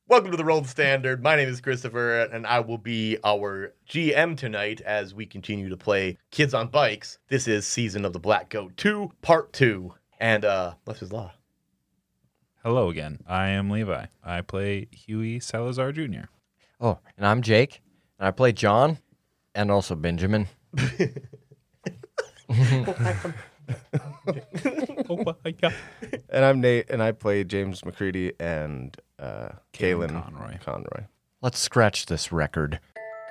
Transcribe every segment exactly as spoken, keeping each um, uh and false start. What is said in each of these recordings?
Welcome to the Rolled Standard. My name is Christopher, and I will be our G M tonight as we continue to play Kids on Bikes. This is Season of the Black Goat two, Part two. And, uh, left is law. Hello again. I am Levi. I play Huey Salazar Junior Oh, and I'm Jake, and I play John, and also Benjamin. Oh my God. And I'm Nate, and I play James McCready and uh, Kalen Kalen Conroy. Conroy. Let's scratch this record.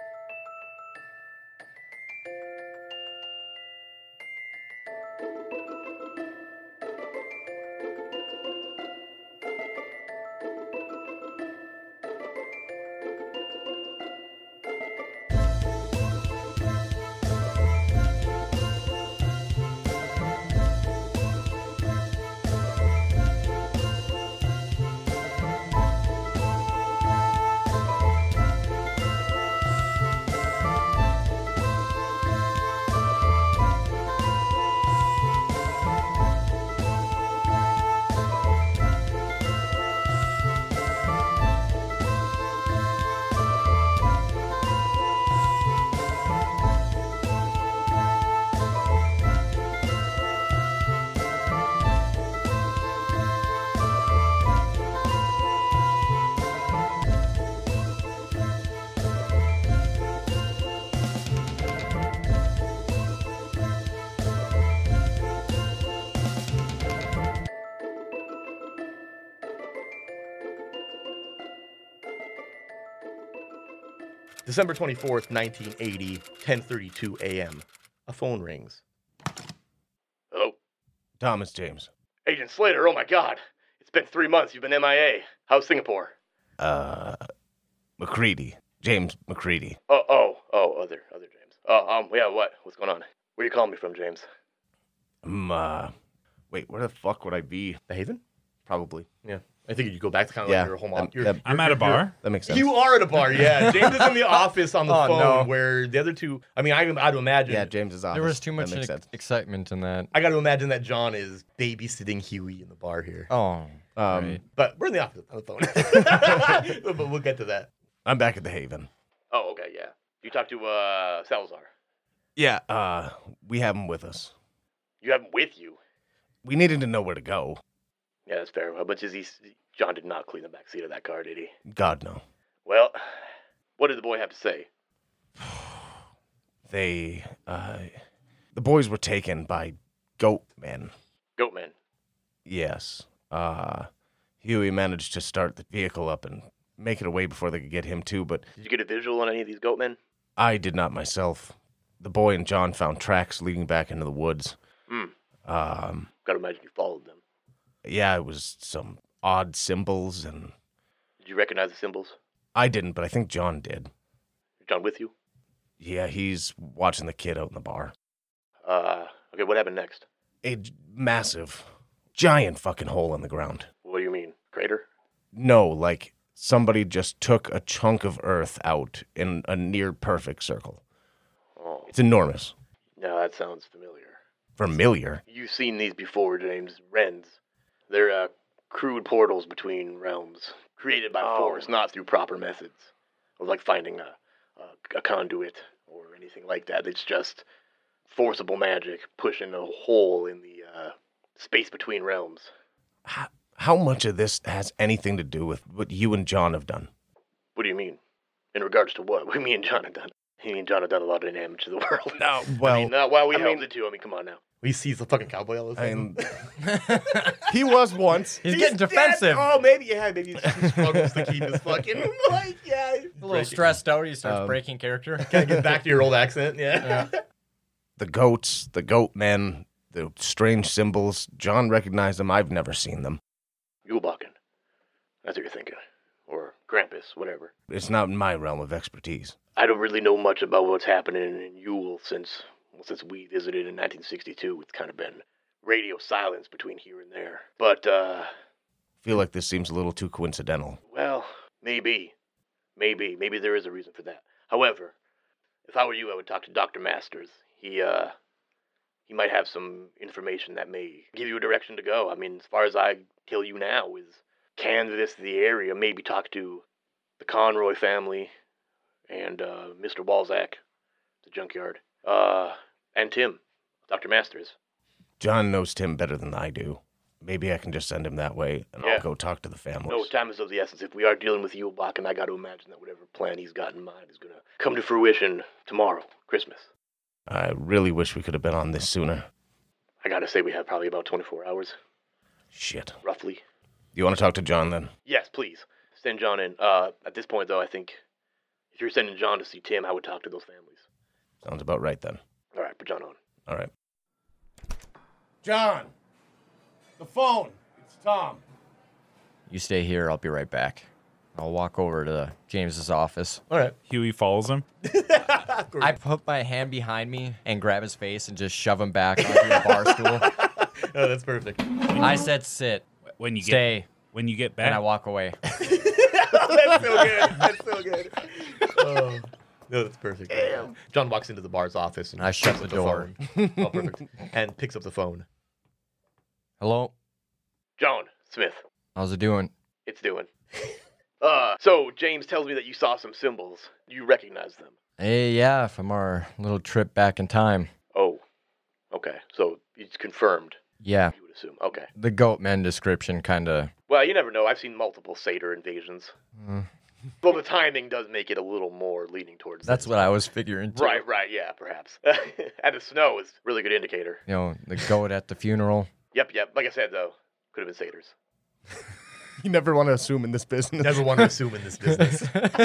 December twenty-fourth, nineteen eighty, ten thirty-two a.m. A phone rings. Hello? Thomas James. Agent Slater, oh my God. It's been three months. You've been M I A. How's Singapore? Uh, McCready. James McCready. Oh, oh, oh, other, other James. Oh, um, yeah, what? What's going on? Where you calling me from, James? Um, uh, wait, where the fuck would I be? The Haven? Probably. Yeah. I think you go back to kind of Yeah, like your home that- office. You're- that- I'm at a bar. That makes sense. You are at a bar, yeah. James is in the office on the Oh, phone no. where the other two, I mean, I, I'd imagine. Yeah, James's office. There was too That much makes ex- sense. excitement in that. I got to imagine that John is babysitting Huey in the bar here. Oh, Um, right. But we're in the office on the phone. But we'll get to that. I'm back at the Haven. Oh, okay, yeah. You talked to uh, Salazar. Yeah, uh, we have him with us. You have him with you. We needed to know where to go. Yeah, that's fair. How much is he? John did not clean the back seat of that car, did he? God, no. Well, what did the boy have to say? They, uh, the boys were taken by goat men. Goatman. Yes. Uh, Huey managed to start the vehicle up and make it away before they could get him too, but Did you get a visual on any of these goatmen? I did not myself. The boy and John found tracks leading back into the woods. Hmm. Um, Gotta imagine you followed them. yeah, it was some odd symbols, and Did you recognize the symbols? I didn't, but I think John did. Is John with you? Yeah, he's watching the kid out in the bar. Uh, okay, what happened next? A j- massive, giant fucking hole in the ground. What do you mean? Crater? No, like somebody just took a chunk of earth out in a near perfect circle. Oh, It's enormous. no, that sounds familiar. Familiar. You've seen these before, James. Wrens. They're uh, crude portals between realms, created by Oh. force, not through proper methods, of like finding a, a a conduit or anything like that. It's just forcible magic pushing a hole in the uh, space between realms. How, how much of this has anything to do with what you and John have done? What do you mean? In regards to what? What me and John have done? Me and John have done a lot of damage to the world. No, I well, mean, not while we I helped mean- it too. I mean, come on now. He sees the fucking cowboy all the I time. mean, he was once. He's, getting defensive. Oh, maybe, yeah, maybe he struggles to keep his fucking, like, yeah. A little stressed out. He starts Um, breaking character. Gotta get back to your old accent, yeah. The goats, the goat men, the strange symbols. John recognized them. I've never seen them. Yulbakken. That's what you're thinking. Or Krampus, whatever. It's not in my realm of expertise. I don't really know much about what's happening in Yule since, well, since we visited in nineteen sixty-two. It's kind of been radio silence between here and there. But, uh, Feel like this seems a little too coincidental. well, maybe. Maybe. Maybe there is a reason for that. However, if I were you, I would talk to Doctor Masters. He, uh, he might have some information that may give you a direction to go. I mean, as far as I tell you now is canvass the area, maybe talk to the Conroy family and uh, Mister Walzak, the junkyard, uh, and Tim, Doctor Masters. John knows Tim better than I do. Maybe I can just send him that way, and Yeah. I'll go talk to the families. No, time is of the essence. If we are dealing with Yulebach, and I got to imagine that whatever plan he's got in mind is going to come to fruition tomorrow, Christmas. I really wish we could have been on this sooner. I got to say we have probably about twenty-four hours, Shit. roughly. You want to talk to John then? Yes, please. Send John in. Uh, at this point, though, I think if you're sending John to see Tim, I would talk to those families. Sounds about right then. All right, put John on. All right. John! The phone! It's Tom. You stay here. I'll be right back. I'll walk over to James's office. All right. Huey follows him. I put my hand behind me and grab his face and just shove him back onto the bar stool. Oh, that's perfect. I said sit. When you Stay. get when you get And I back, walk away. That's so good. That's so good. Oh. No, that's perfect. Damn. John walks into the bar's office and I shut picks the up door. phone. Oh, perfect. And picks up the phone. Hello? John Smith, How's it doing? it's doing. Uh, so James tells me that you saw some symbols. You recognize them. Hey, yeah, from our little trip back in time. Oh, okay. So it's confirmed. Yeah, You would assume. Okay. the goat men description kind of. Well, you never know. I've seen multiple Satyr invasions. Mm. Well, the timing does make it a little more leaning towards. That's this. what I was figuring. Too. Right, right, yeah, perhaps. And the snow is a really good indicator. You know, the goat at the funeral. Yep, yep. Like I said, though, could have been satyrs. You never want to assume in this business. Never want to assume in this business.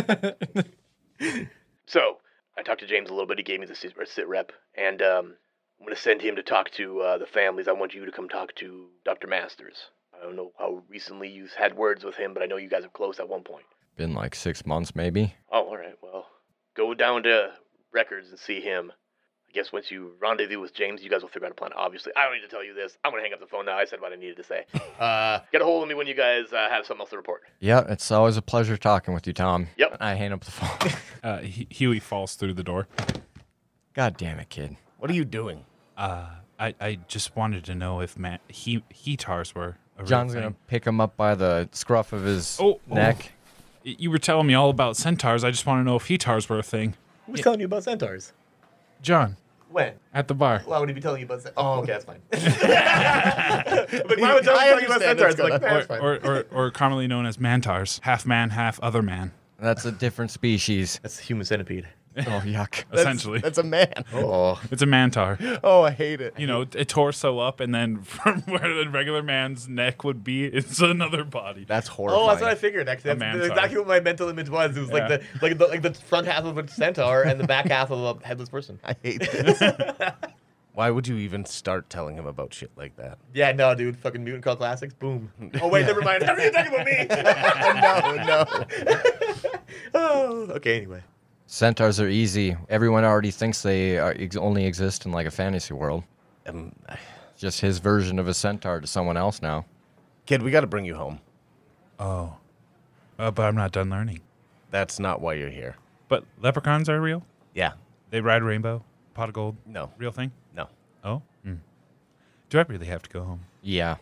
So I talked to James a little bit. He gave me the sit, sit rep, and um, I'm going to send him to talk to uh, the families. I want you to come talk to Doctor Masters. I don't know how recently you've had words with him, but I know you guys are close at one point. Been like six months, maybe. Oh, all right. Well, go down to Records and see him. I guess once you rendezvous with James, you guys will figure out a plan. Obviously, I don't need to tell you this. I'm going to hang up the phone now. I said what I needed to say. Uh, get a hold of me when you guys uh, have something else to report. Yeah, it's always a pleasure talking with you, Tom. Yep. I hang up the phone. uh, Hu- Huey falls through the door. God damn it, kid. What are you doing? Uh, I I just wanted to know if ma- he Hetars were a real John's thing. gonna pick him up by the scruff of his Oh, oh. neck. Y- You were telling me all about centaurs. I just want to know if Hetars were a thing. Who's telling you about centaurs? John, When? at the bar. Why would he be telling you about centaurs? Oh, okay, that's fine. Like, why would John I tell you about understand centaurs? it's Like, gonna- that's fine. Or, or, or commonly known as mantars. Half man, half other man. That's a different species. That's the human centipede. Oh, yuck. Essentially. That's a man. Oh. It's a mantar. Oh, I hate it. You know, a torso up, and then from where the regular man's neck would be, it's another body. That's horrifying. Oh, that's what I figured. Actually, A that's mantar. exactly what my mental image was. It was like Yeah. the like the like the front half of a centaur and the back half of a headless person. I hate this. Why would you even start telling him about shit like that? Yeah, no, dude. Fucking Mutant Call Classics. Boom. Oh wait, never mind. Never you talking about me. no, no. Oh, okay. Anyway. Centaurs are easy. Everyone already thinks they are, ex- only exist in like a fantasy world. Um, Just his version of a centaur to someone else now. kid, we got to bring you home. Oh. Uh, but I'm not done learning. That's not why you're here. But leprechauns are real? Yeah. They ride a rainbow? Pot of gold? No. Real thing? No. Oh? Mm. Do I really have to go home? Yeah.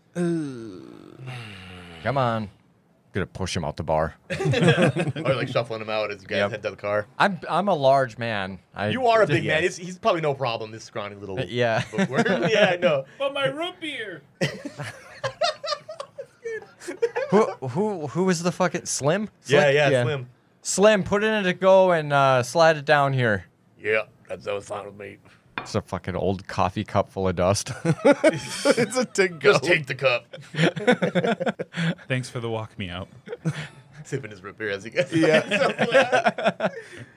Come on. Gonna push him out the bar. Or like shuffling him out as you guys Yep. head to the car. I'm I'm a large man. I, You are a big man. Yes. It's, he's probably no problem. This scrawny little. Yeah. bookworm. Yeah, I know. But my root beer! who who who was the fucking Slim? Yeah, Slim? yeah, Slim. Slim, put it in a go and uh, slide it down here. Yeah, that sounds fine with me. It's a fucking old coffee cup full of dust. It's a to go. Just take the cup. Thanks for the walk me out. Sipping his root beer as he gets. Yeah.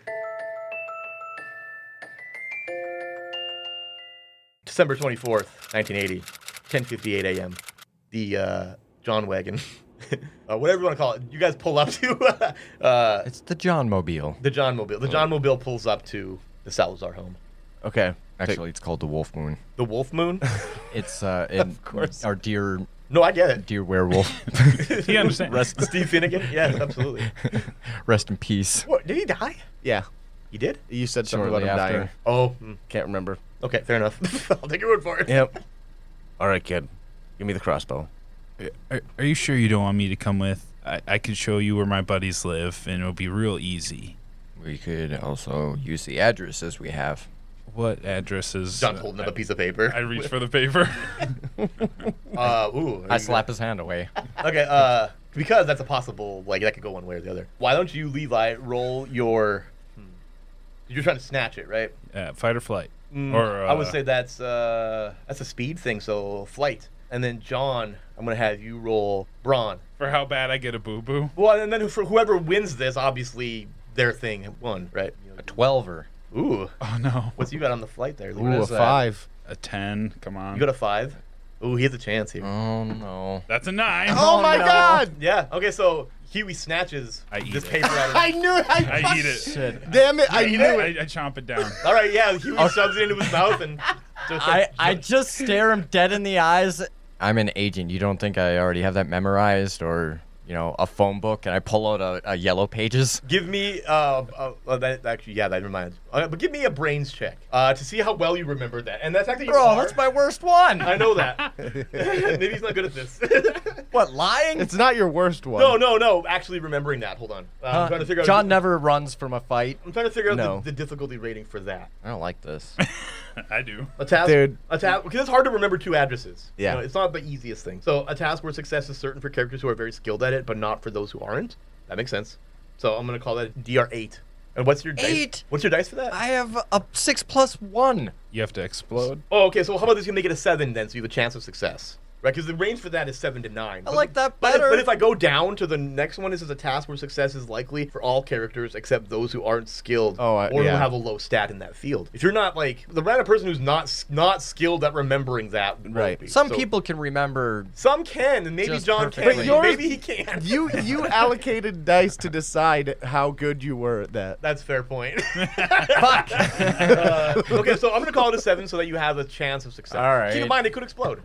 December twenty-fourth, nineteen eighty, ten fifty-eight a.m. The uh, John Wagon, uh, whatever you want to call it, you guys pull up to uh, It's the John Mobile. the John Mobile. The John Mobile pulls up to the Salazar home. Okay. Actually, it's called the Wolf Moon. The Wolf Moon? It's uh, in, course. our dear No, I get it. dear werewolf. He understands. Rest Steve Finnegan? Yes, absolutely. Rest in peace. What, did he die? Yeah. He did? You said something Shortly about him after. dying. Oh, mm, Can't remember. okay, fair enough. I'll take your word for it. Yep. All right, kid. Give me the crossbow. Are, are you sure you don't want me to come with? I, I could show you where my buddies live, and it'll be real easy. We could also use the addresses we have. What addresses? John's holding up a piece of paper. I reach for the paper. Uh, ooh. I slap his hand away. Okay, uh, because that's a possible, like, that could go one way or the other. Why don't you, Levi, roll your... Hmm. You're trying to snatch it, right? uh, fight or flight. Mm, or uh, I would say that's, uh, that's a speed thing, so flight. And then, John, I'm going to have you roll brawn. for how bad I get a boo-boo. Well, and then for whoever wins this, obviously, their thing won, right? A twelver. Ooh. Oh, no. What's you got on the flight there, Levi? What Ooh, a is that? five. A ten. Come on. You got a five? Ooh, he has a chance here. Oh no. That's a nine. Oh, my no. God! Yeah, okay, so Huey snatches I eat this it. paper out of I knew it. I, I eat it. Shit. Damn it! I eat knew it? it. I, I chomp it down. All right, yeah, Huey shoves it into his mouth and just I, like, I just stare him dead in the eyes. I'm an agent. You don't think I already have that memorized or, you know, a phone book and I pull out a, a yellow pages? give me uh, uh, uh that actually yeah that reminds uh, but give me a brains check uh to see how well you remember that, and that's actually Bro, hard. that's my worst one. I know that. Maybe he's not good at this. What, lying? It's not your worst one. no no no actually remembering that. Hold on, uh, I'm trying to figure out John never runs from a fight. I'm trying to figure out No. the, the difficulty rating for that. I don't like this. I do. A task, Dude. a task, because it's hard to remember two addresses. Yeah. You know, it's not the easiest thing. So a task where success is certain for characters who are very skilled at it, but not for those who aren't. That makes sense. So I'm gonna call that D R eight. And what's your dice? Eight? What's your dice for that? I have a six plus one. You have to explode. Oh, okay. So how about this? You make it a seven then, so you have a chance of success, right? Because the range for that is seven to nine. I But- like that But if, better. but if I go down to the next one, this is a task where success is likely for all characters except those who aren't skilled Oh, I- or yeah. who have a low stat in that field. If you're not like the random person who's not s- not skilled at remembering that, won't Right. be. Some So- people can remember. Some can, and maybe Just John perfectly. can. But yours- Maybe he can. You you allocated dice to decide how good you were at that. That's a fair point. Fuck. uh, okay, so I'm gonna call it a seven so that you have a chance of success. All right. Keep in mind it could explode.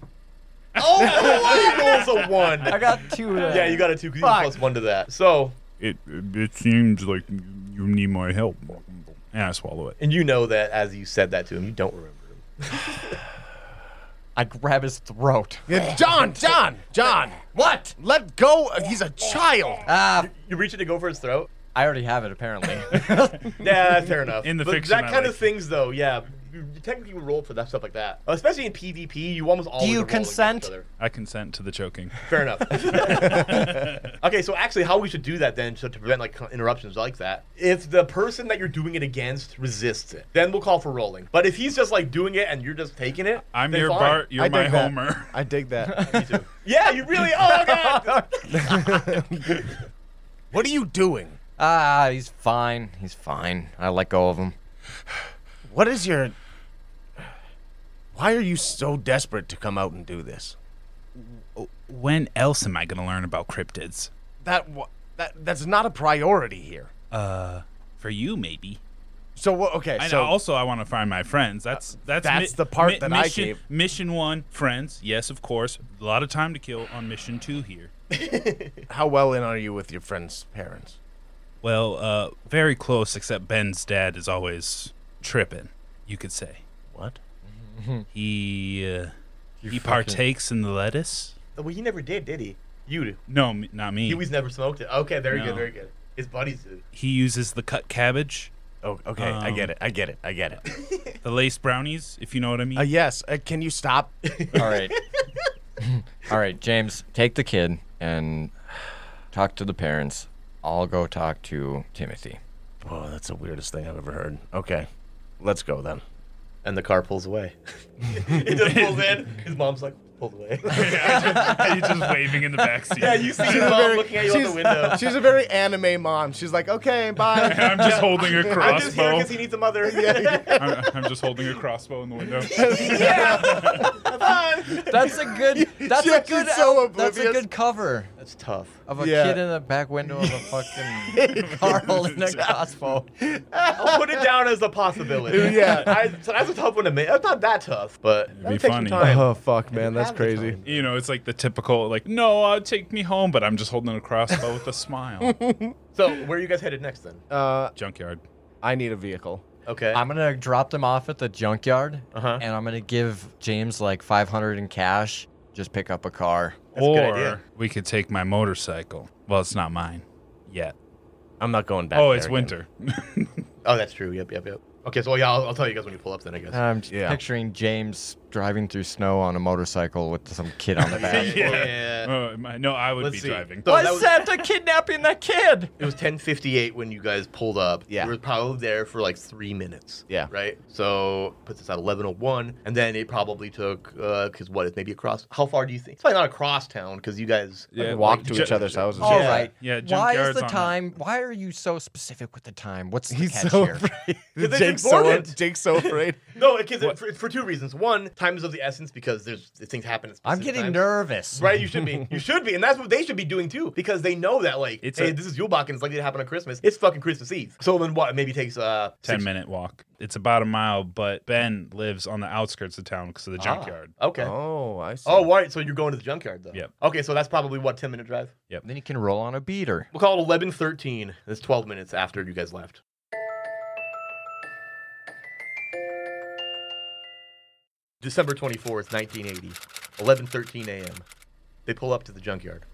Oh, he rolls a one. I got two. Uh, Yeah, you got a two because you Fuck. plus one to that. So, It it seems like you need my help. And I swallow it. and you know that as you said that to him, you don't remember him. I grab his throat. Yeah, John, John, John, What? let go. He's a child. Ah, You reach it to go for his throat. I already have it apparently. Yeah, fair enough. In the but fiction, that I kind like of things, though, yeah, you you technically would roll for that stuff like that. Especially in PvP, you almost always you are rolling against consent? each other. I consent to the choking. Fair enough. Okay, so actually, how we should do that then, so to prevent like interruptions like that, if the person that you're doing it against resists it, then we'll call for rolling. But if he's just like doing it and you're just taking it, I'm then your fine. Bart. You're I my dig that. Homer. I dig that. Me too. Yeah, you really. Oh god. What are you doing? Ah, he's fine. He's fine. I let go of him. What is your? Why are you so desperate to come out and do this? When else am I gonna learn about cryptids? That wa- that that's not a priority here. Uh, for you maybe. So wha- okay, And so also, I want to find my friends. That's that's that's the part that I mission, gave. Mission one, friends. Yes, of course. A lot of time to kill on mission two here. how well in are you with your friend's parents? Well, uh, very close. Except Ben's dad is always tripping. You could say What? he uh, he fucking- partakes in the lettuce. Well, he never did, did he? You do. No, m- not me. Huey's never smoked it. Okay, very No. good, very good. His buddies do. He uses the cut cabbage, Oh, okay. I Um, get it. I get it. I get it. the lace brownies, if you know what I mean. Uh, yes. Uh, can you stop? All right. All right, James, take the kid and talk to the parents. I'll go talk to Timothy. Oh, that's the weirdest thing I've ever heard. Okay, let's go then. And the car pulls away. He just pulls in. His mom's like, pulled away. He's just waving in the backseat. Yeah, you see your mom looking at you out the she's, window. she's a very anime mom. She's like, okay, bye. I'm just holding a I'm just here crossbow. because he needs a mother. I'm, I'm just holding a crossbow in the window. That's a good. That's Yeah, a good. she's so el- that's a oblivious. good cover That's tough. of a Yeah. kid in the back window of a fucking car holding a crossbow. I'll put it down as a possibility. Yeah. I, so that's a tough one to make. It's not that tough, but be that'll take some funny. time. Oh fuck, man, that's Have the crazy. time. You know, it's like the typical, like, no, uh, take me home, but I'm just holding a crossbow with a smile. So where are you guys headed next then? Uh, Junkyard. I need a vehicle. Okay. I'm gonna drop them off at the junkyard, Uh-huh. and I'm gonna give James like five hundred in cash. Just pick up a car. That's a good or idea. we could take my motorcycle. Well, it's not mine yet. I'm not going back. Oh, there it's again. winter. Oh, that's true. Yep, yep, yep. Okay, so yeah, I'll, I'll tell you guys when you pull up then, I guess. I'm just Yeah. picturing James driving through snow on a motorcycle with some kid on the back. Yeah. Oh, my- no, I would Let's be see. driving. So Why that is was- Santa kidnapping that kid? It was ten fifty-eight when you guys pulled up. Yeah. You were probably there for like three minutes. Yeah. Right? So puts us at eleven oh one. And then it probably took, uh, because what, it's maybe across, how far do you think? It's probably not across town because you guys. Yeah, Walk like to ju- each other's houses. All Yeah. right. Yeah, Why junkyard's is the on the- time? Why are you so specific with the time? What's the He's catch so here? afraid. it's Jake's so, important. Jake's so afraid. No, because it, for, for two reasons. One, time is of the essence because there's things happen at I'm specific getting times. nervous. Right, you should be. You should be, and that's what they should be doing too, because they know that like, It's hey, a- this is Yulebach and it's likely to happen on Christmas. It's fucking Christmas Eve. So then what? Maybe it takes uh ten six- minute walk. It's about a mile, but Ben lives on the outskirts of town because of the Ah, junkyard. okay. Oh, I see. Oh, right. So you're going to the junkyard though. Yep. Okay, so that's probably what ten minute drive. Then you can roll on a beater. We'll call it eleven thirteen. It's twelve minutes after you guys left. December twenty-fourth, nineteen eighty, eleven thirteen a m They pull up to the junkyard.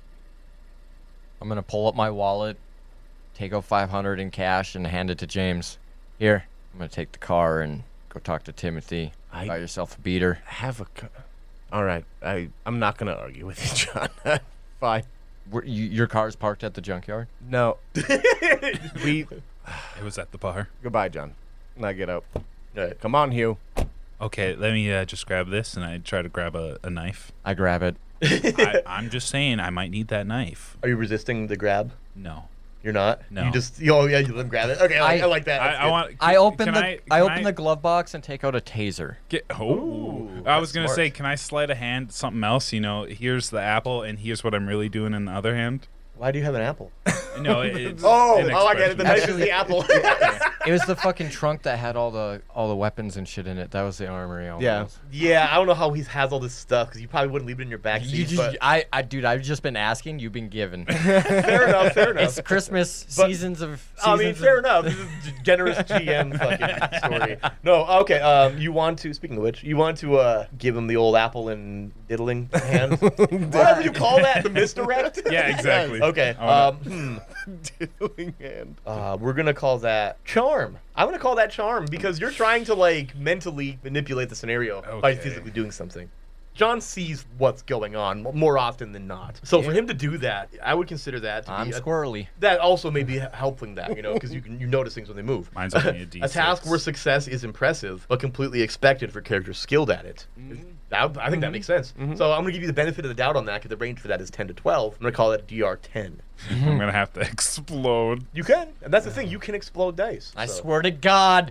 I'm gonna pull up my wallet, take out five hundred in cash, and hand it to James. Here, I'm gonna take the car and go talk to Timothy. I- Buy yourself a beater. Have a. Co- All right. I I'm not gonna argue with you, John. Fine. Where, you, your car's parked at the junkyard. No. we. It was at the bar. Goodbye, John. And I get up. All right. Come on, Hugh. Okay, let me uh, just grab this, and I try to grab a, a knife. I grab it. I, I'm just saying, I might need that knife. Are you resisting the grab? No. You're not. No. You just. Oh yeah, you let him grab it. Okay, I, like- I- I like that. I, That's I good. want. I open can the I, I, can open the glove box and take out a taser. Get, oh, Ooh, I was that's gonna smart. say, can I sleight of hand something else? You know, here's the apple, and here's what I'm really doing in the other hand. Why do you have an apple? No, it, it's Oh, an oh, I get it. The knife is Actually- the apple. It was the fucking trunk that had all the all the weapons and shit in it. That was the armory. Almost. Yeah. Yeah, I don't know how he has all this stuff because you probably wouldn't leave it in your back You seat. just, But I, I, dude, I've just been asking. You've been given. fair enough, fair enough. It's Christmas But- seasons of. I mean, seasons fair of- enough. This is a generous G M fucking story. No, okay. Um, you want to? Speaking of which, you want to uh, give him the old apple and diddling hand, whatever you call that, the misdirect. Yeah, exactly. Okay. I wanna- Um, hmm. Diddling hand. Uh, we're gonna call that charm. I'm gonna call that charm because you're trying to like mentally manipulate the scenario by Okay. physically doing something. John sees what's going on m- more often than not. So for him to do that, I would consider that to I'm be a, squirrely. that also may be helping that, you know, because you can you notice things when they move. Mine's only a D a task six. where success is impressive but completely expected for characters skilled at it. That, I think that makes sense. So I'm gonna give you the benefit of the doubt on that because the range for that is ten to twelve. I'm gonna call that a D R ten. I'm gonna have to explode. You can, and that's the thing. You can explode dice. I so. swear to God.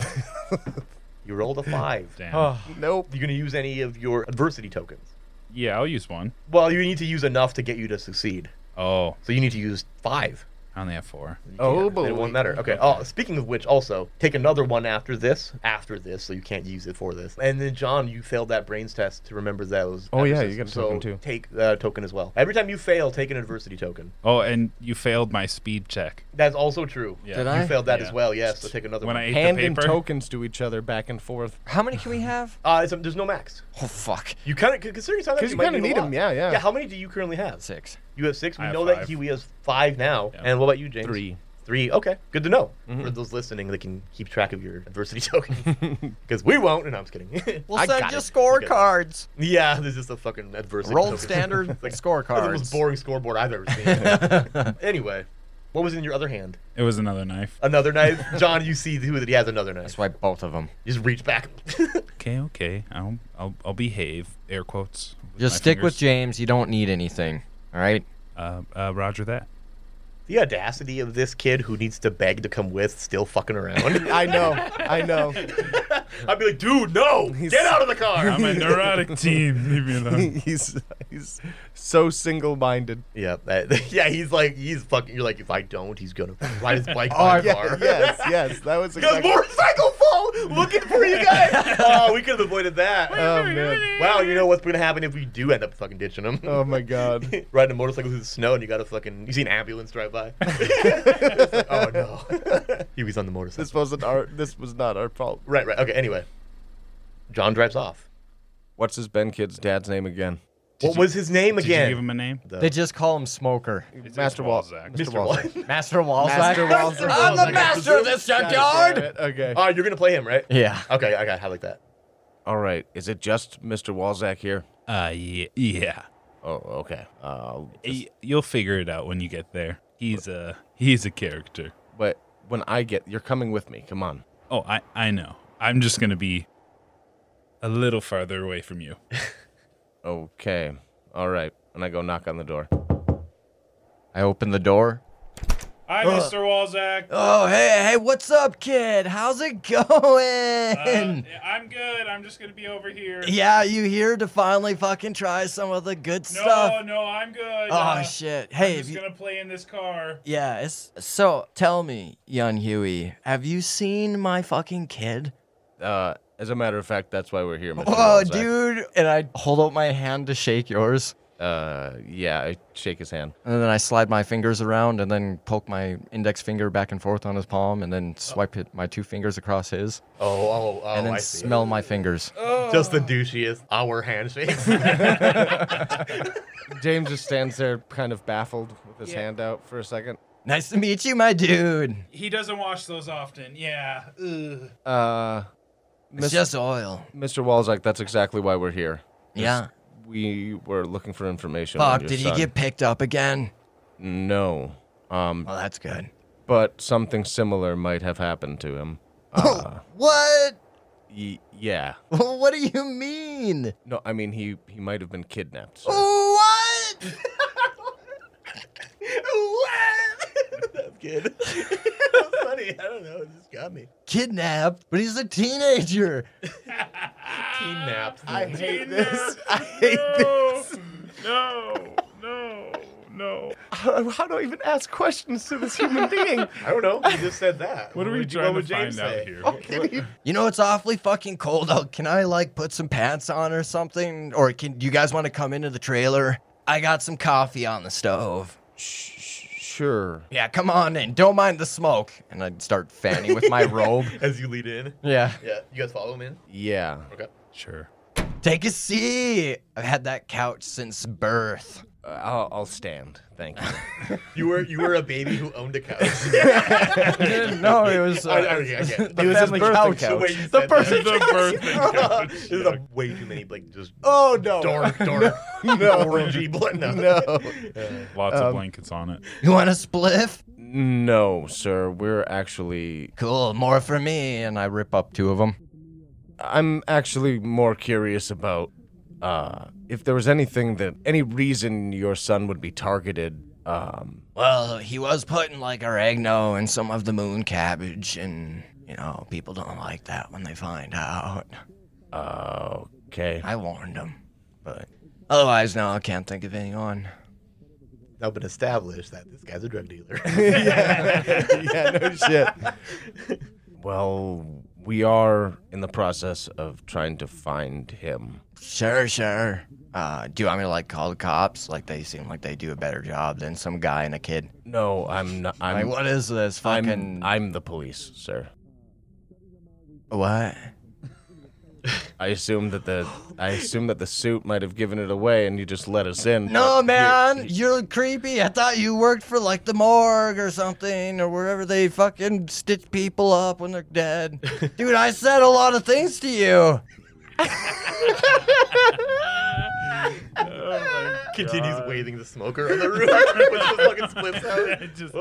You rolled a five. Damn. Nope. You gonna use any of your adversity tokens? Yeah, I'll use one. Well, you need to use enough to get you to succeed. Oh, So you need to use five. I only have four. Oh, Yeah, boy. It won't matter. Okay. Oh, speaking of which, also take another one after this. After this, so you can't use it for this. And then John, you failed that brains test to remember those. Oh, yeah, emphasis. you get a so token, too. Take a token as well. Every time you fail, take an adversity token. Oh, and you failed my speed check. That's also true. Yeah. Did You I? failed that Yeah. as well. Yes. So take another When one. I ate Handing the paper. tokens to each other back and forth. How many can we have? Uh, it's, there's no max. Oh fuck. You kind of considering sometimes 'Cause you might kinda a need 'em, lot. yeah, yeah. Yeah. How many do you currently have? Six. You have six. We I have know that five. Huey has five now. Yeah. And what about you, James? Three. Three. Okay, good to know. Mm-hmm. For those listening, they can keep track of your adversity tokens. Because we won't. And no, I'm just kidding. We'll I send got you it. scorecards. Yeah, this is a fucking adversity. Roll token. standard It's like, scorecards. That's the most boring scoreboard I've ever seen. Anyway, what was in your other hand? It was another knife. Another knife. John, you see who that he has another knife. That's why both of them. You just reach back. Okay, okay. I'll I'll, I'll behave. Air quotes. with Just my stick with fingers. James. You don't need anything. All right. Uh, uh, Roger that. The audacity of this kid who needs to beg to come with still fucking around. I know. I know. I'd be like, dude, no! Get out of the car! I'm a neurotic team. Leave me alone. he's he's so single-minded. Yeah, that, yeah, he's like, he's fucking. You're like, if I don't, he's gonna ride his bike Oh, by the yeah, car. yes, yes. That was He goes, exactly. motorcycle fall, looking for you guys. Oh, we could have avoided that. Oh man. Wow, you know what's gonna happen if we do end up fucking ditching him? Oh my God. Riding a motorcycle through the snow and you got to fucking. You see an ambulance drive by. It's like, oh no, he was on the motorcycle. This wasn't our. This was not our fault. Right, right. Okay. Anyway, John drives off. What's his Ben kid's dad's name again? What was his name Did again? you give him a name? They just call him Smoker. It's Master Wal- Walzak. Mister Walzak. What? Master Walzak. Master Walzak. I'm the Walzak. master of this junkyard. Okay. Oh, you're gonna play him, right? Yeah. Okay, okay, I like that. All right. Is it just Mister Walzak here? Uh, yeah. yeah. Oh, okay. Uh, Y- You'll figure it out when you get there. He's a he's a character. but when I get, you're coming with me. Come on. Oh, I I know. I'm just gonna be a little farther away from you. Okay. All right. And I go knock on the door. I open the door. Hi, Mister Walzak. Oh, hey, hey, what's up, kid? How's it going? Uh, I'm good. I'm just gonna be over here. Yeah, you here to finally fucking try some of the good No, stuff? no, I'm good. Oh, Uh, shit. Hey, I'm have just you- gonna play in this car. yeah, it's, so tell me, young Huey, have you seen my fucking kid? Uh, as a matter of fact, that's why we're here, Mister Whoa, Walzak. dude. And I hold out my hand to shake yours. Uh, yeah, I shake his hand. And then I slide my fingers around and then poke my index finger back and forth on his palm and then swipe it, my two fingers across his Oh, oh, oh, and then I see. smell my fingers. Just the douchiest our handshakes. James just stands there kind of baffled with his Yeah. hand out for a second. Nice to meet you, my dude. He doesn't wash those often. Yeah. Ugh. Uh, It's Mis- just oil. Mister Walzak, that's exactly why we're here. Yeah. We were looking for information. on Fuck, your did he son. get picked up again? No. Um, Well, that's good. but something similar might have happened to him. Uh, What? y- yeah. What do you mean? No, I mean he he might have been kidnapped. sir. What? That's good. That's funny. I don't know. It just got me. Kidnapped? But he's a teenager. Kidnapped. I hate No, this. I hate this. No, no, no. How, how do I even ask questions to this human being? I don't know. You just said that. What are we would- trying would to find James out say? here? Okay. You know, it's awfully fucking cold out. Can I, like, put some pants on or something? Or can you guys want to come into the trailer? I got some coffee on the stove. Sure. Yeah, come on in. Don't mind the smoke. And I'd start fanning with my robe. As you lead in. Yeah. Yeah. You guys follow him in? Yeah. Okay. Sure. Take a seat. I've had that couch since birth. Uh, I'll, I'll stand. Thank you. You were you were a baby who owned a couch. No, it was. I, I, okay, I get it. The family couch. The way you The said person- that. The birthday couch. There's a way too many like just Oh no. dark, dark, orangey blood. No. No. Lots of blankets on it. You want a spliff? No, sir. We're actually. Cool, more for me. And I rip up two of them. I'm actually more curious about uh, if there was anything that any reason your son would be targeted. Um, Well, he was putting like oregano in some of the moon cabbage, and you know people don't like that when they find out. uh, okay. I warned him, but otherwise, no, I can't think of anyone. Now been established that this guy's a drug dealer. yeah, no shit. Well, we are in the process of trying to find him. Sure, sure. Uh, do you want me to like call the cops? Like they seem like they do a better job than some guy and a kid. No, I'm not. I'm. Like what is this I'm, fucking? I'm the police, sir. What? I assume that the I assume that the suit might have given it away, and you just let us in. No, but man, here- you're creepy. I thought you worked for like the morgue or something, or wherever they fucking stitch people up when they're dead. Dude, I said a lot of things to you. Continues waving the smoker on the roof. Which just fucking splits out. It just,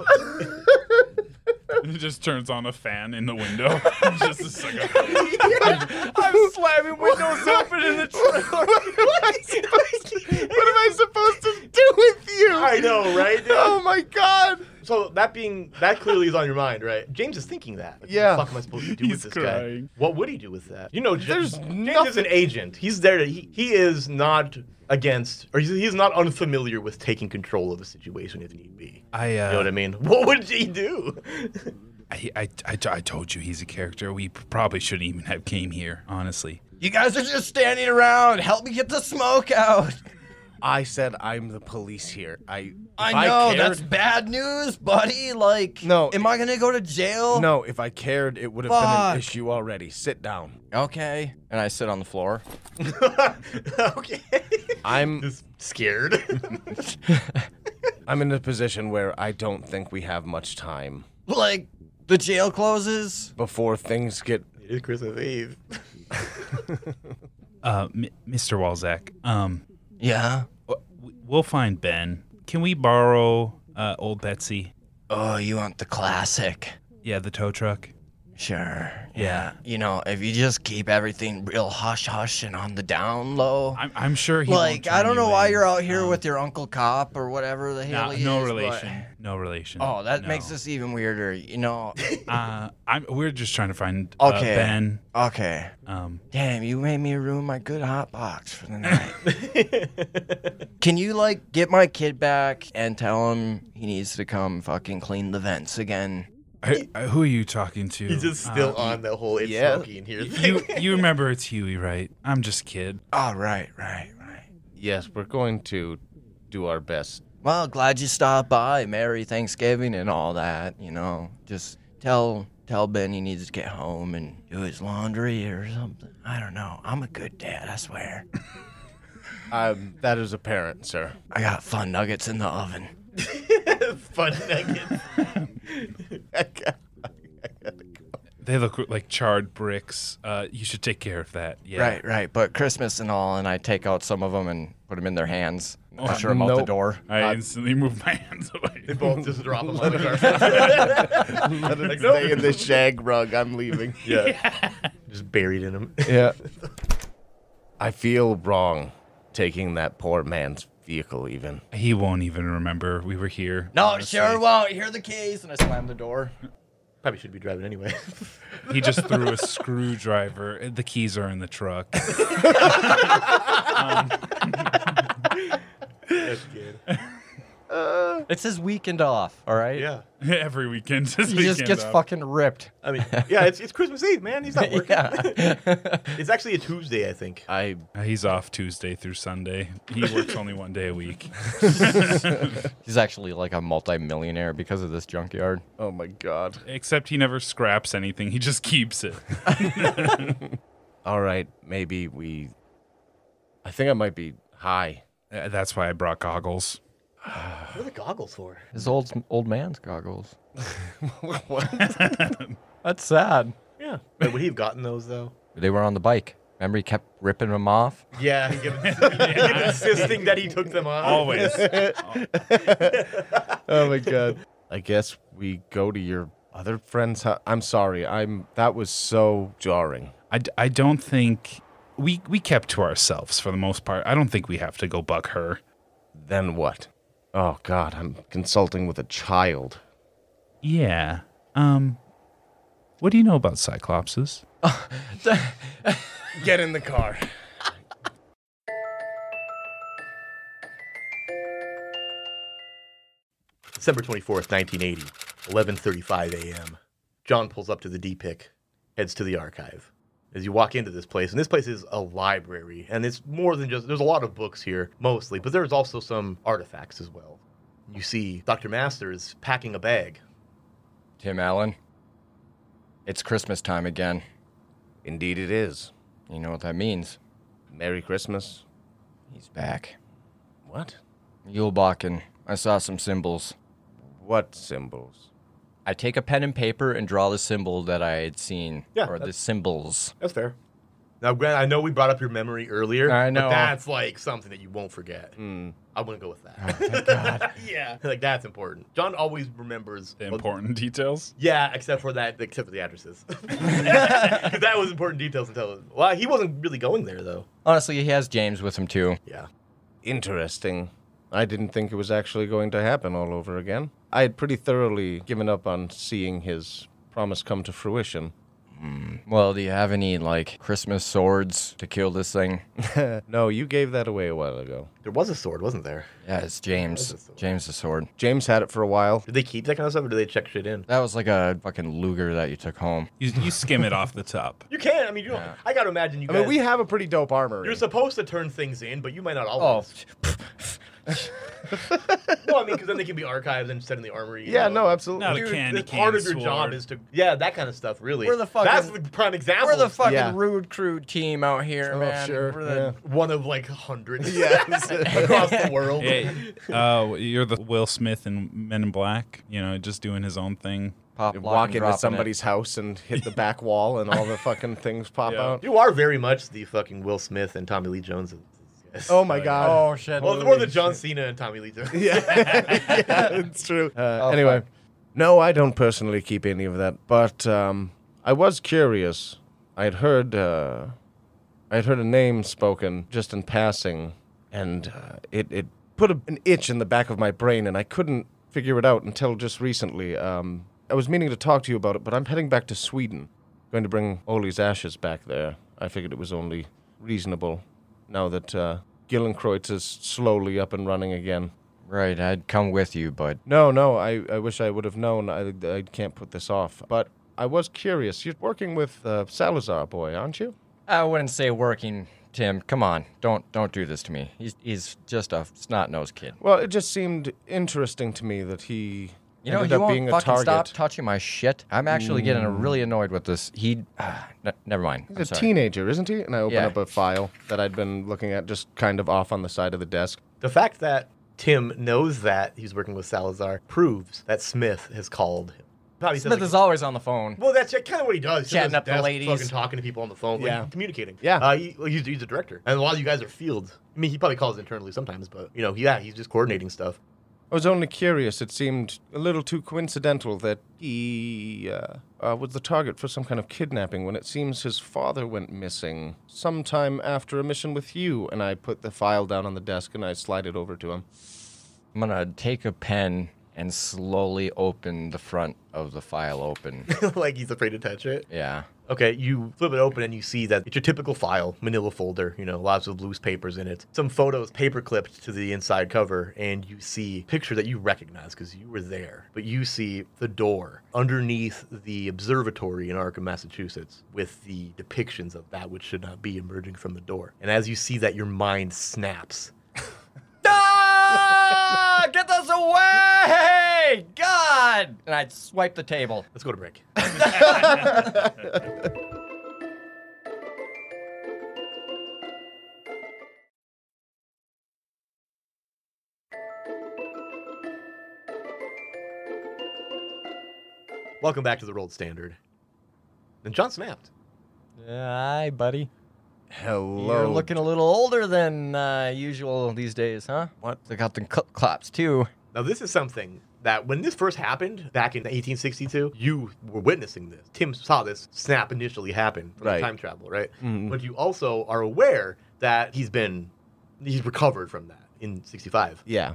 it just turns on a fan in the window. Just a second. I'm slamming windows open in the truck. What am I supposed to, what am I supposed to do with you? I know, right? dude? Oh my god. So that being that clearly is on your mind, right? James is thinking that. Like, Yeah. What the fuck am I supposed to do He's with this crying. guy? What would he do with that? You know, J- There's James is nothing- an agent. He's there to. He, he is not against, or he's, he's not unfamiliar with taking control of a situation if need be. I, uh, You know what I mean? What would he do? I, I, I, I told you he's a character. We probably shouldn't even have came here, honestly. You guys are just standing around. Help me get the smoke out. I said I'm the police here. I if I know, cared, that's bad news, buddy. Like, No. am I going to go to jail? No, if I cared, it would have been Fuck. an issue already. Sit down. Okay. And I sit on the floor. Okay. I'm Just scared. I'm in a position where I don't think we have much time Like, the jail closes? before things get. It is Christmas Eve. Uh, M- Mister Walzak, um, Yeah. w- we'll find Ben. Can we borrow uh, old Betsy? Oh, you want the classic? Yeah, the tow truck. Sure. Yeah. You know, if you just keep everything real hush hush and on the down low. I'm, I'm sure he. won't Like, I turn don't know you why in. you're out here Um, with your Uncle Cop or whatever the hell No, he no is. but- relation. No relation. Oh, that No. makes this even weirder. You know. Uh, I'm. We're just trying to find uh, Okay. Ben. Okay. Um, Damn, you made me ruin my good hot box for the night. Can you, like, get my kid back and tell him he needs to come fucking clean the vents again? I, I- who are you talking to? He's just still Uh, on the whole it's yeah. smoky in here thing. You you remember it's Huey, right? I'm just a kid. Oh, right, right, right. Yes, we're going to do our best. Well, glad you stopped by. Merry Thanksgiving and all that, you know. Just tell tell Ben he needs to get home and do his laundry or something. I don't know. I'm a good dad, I swear. Um, that is apparent, sir. I got fun nuggets in the oven. Fun nuggets. They look like charred bricks. Uh, you should take care of that. Yeah. Right, right. But Christmas and all, and I take out some of them and put them in their hands. Oh, Usher them out the nope. door. I instantly move my hands away. They both just drop them on the carpet. Let it Like, stay nope. in the shag rug. I'm leaving. Yeah. Just buried in them. Yeah. I feel wrong taking that poor man's vehicle, even. He won't even remember we were here. No, honestly. sure won't. Here are the keys. And I slam the door. Probably should be driving anyway. He just threw a screwdriver. The keys are in the truck. That's good. It's his weekend off, all right? Yeah. Every weekend. This He just weekend gets off. fucking ripped. I mean, yeah, it's it's Christmas Eve, man. He's not working. Yeah. It's actually a Tuesday, I think. I Uh, He's off Tuesday through Sunday. He works only one day a week. He's actually like a multi-millionaire because of this junkyard. oh my god. Except he never scraps anything. He just keeps it. All right, maybe we. I think I might be high. Uh, That's why I brought goggles. What are the goggles for? His old old man's goggles. That's sad. Yeah. Wait, would he have gotten those though? They were on the bike. Remember, he kept ripping them off. Yeah, he kept, he kept insisting that he took them off. Always. Oh my god. I guess we go to your other friend's house. I'm sorry. I'm. That was so jarring. I, d- I don't think we we kept to ourselves for the most part. I don't think we have to go bug her. Then what? Oh god, I'm consulting with a child. Yeah. Um. What do you know about Cyclopses? Get in the car. December twenty-fourth, nineteen eighty, eleven thirty-five a.m. John pulls up to the D-Pick, heads to the archive. As you walk into this place, and this place is a library, and it's more than just, there's a lot of books here, mostly, but there's also some artifacts as well. You see Doctor Masters packing a bag. Tim Allen, it's Christmas time again. Indeed it is. You know what that means. Merry Christmas. He's back. What? Yulbakken. I saw some symbols. What symbols? I take a pen and paper and draw the symbol that I had seen. Yeah, or the that's- symbols. That's fair. Now, Grant, I know we brought up your memory earlier. I know. But that's like something that you won't forget. Hmm. I wouldn't go with that. Oh, thank God. Yeah. Like, that's important. John always remembers. The well, important details. Yeah, except for that, except for the addresses. 'Cause that was important details until. Well, he wasn't really going there, though. Honestly, he has James with him too. Yeah. Interesting. I didn't think it was actually going to happen all over again. I had pretty thoroughly given up on seeing his promise come to fruition. Well, do you have any, like, Christmas swords to kill this thing? No, you gave that away a while ago. There was a sword, wasn't there? Yeah, it's James. James the sword. James had it for a while. Did they keep that kind of stuff, or do they check shit in? That was like a fucking Luger that you took home. You, you skim it off the top. You can. I mean, you don't. Yeah. I gotta imagine you I guys. mean, we have a pretty dope armory. You're supposed to turn things in, but you might not Oh, always. Well, I mean, because then they can be archived and set in the armory. you yeah, know? no, absolutely. Not a Dude, candy this part cane of your sword. job is to, yeah, that kind of stuff. Really, We're the fucking- That's the prime example. we're the fucking Yeah. rude, crude team out here, Oh, man. sure. We're the, one of like hundreds. Yes. across the world. Hey, uh, you're the Will Smith in Men in Black. You know, just doing his own thing. Pop, You lock, walk and into drop in it. somebody's house and hit the back wall, and all the fucking things pop Yeah. out. You are very much the fucking Will Smith and Tommy Lee Jones. of these guys. Oh my god. Oh, shit. Well, more the John Cena and Tommy Lee Jones. Yeah, yeah, it's true. Uh, Oh, anyway, fuck. no, I don't personally keep any of that, but um, I was curious. I had heard, uh, I had heard a name spoken just in passing, and uh, it it put a, an itch in the back of my brain, and I couldn't figure it out until just recently. Um, I was meaning to talk to you about it, but I'm heading back to Sweden, going to bring Oli's ashes back there. I figured it was only reasonable now that uh, Gillenkreuz is slowly up and running again. Right, I'd come with you, but No, no, I, I wish I would have known. I, I can't put this off. But I was curious. You're working with uh, Salazar boy, aren't you? I wouldn't say working, Tim. Come on, don't don't do this to me. He's he's just a snot-nosed kid. Well, it just seemed interesting to me that he You know, ended he up won't being a fucking target. stop touching my shit. I'm actually getting really annoyed with this. He, uh, n- never mind. He's I'm a sorry. teenager, isn't he? And I open Yeah. up a file that I'd been looking at just kind of off on the side of the desk. The fact that Tim knows that he's working with Salazar proves that Smith has called him. Probably says, Smith like, is always on the phone. well, that's kind of what he does. He sits Chatting at up the his desk, ladies. fucking talking to people on the phone, like, Yeah. communicating. Yeah. uh, he, well, he's, he's a director, and a lot of you guys are field. I mean, he probably calls internally sometimes, but you know, yeah, he's just coordinating stuff. I was only curious. It seemed a little too coincidental that he uh, uh, was the target for some kind of kidnapping when it seems his father went missing sometime after a mission with you. And I put the file down on the desk and I slide it over to him. I'm gonna take a pen and slowly open the front of the file open. Like he's afraid to touch it. Yeah. Okay, you flip it open and you see that it's your typical file, manila folder, you know, lots of loose papers in it. Some photos paper clipped to the inside cover, and you see a picture that you recognize because you were there. But you see the door underneath the observatory in Arkham, Massachusetts, with the depictions of that which should not be emerging from the door. And as you see that, your mind snaps. Ah! Get this away! God! And I'd swipe the table. Let's go to break. Welcome back to the Rolled Standard. And John snapped. Hi, buddy. Hello. You're looking a little older than uh, usual these days, huh? What? They got the cl- claps, too. Now, this is something that when this first happened back in eighteen sixty-two, you were witnessing this. Tim saw this snap initially happen from Right. the time travel, right? Mhm. But you also are aware that he's been, he's recovered from that in sixty-five. Yeah.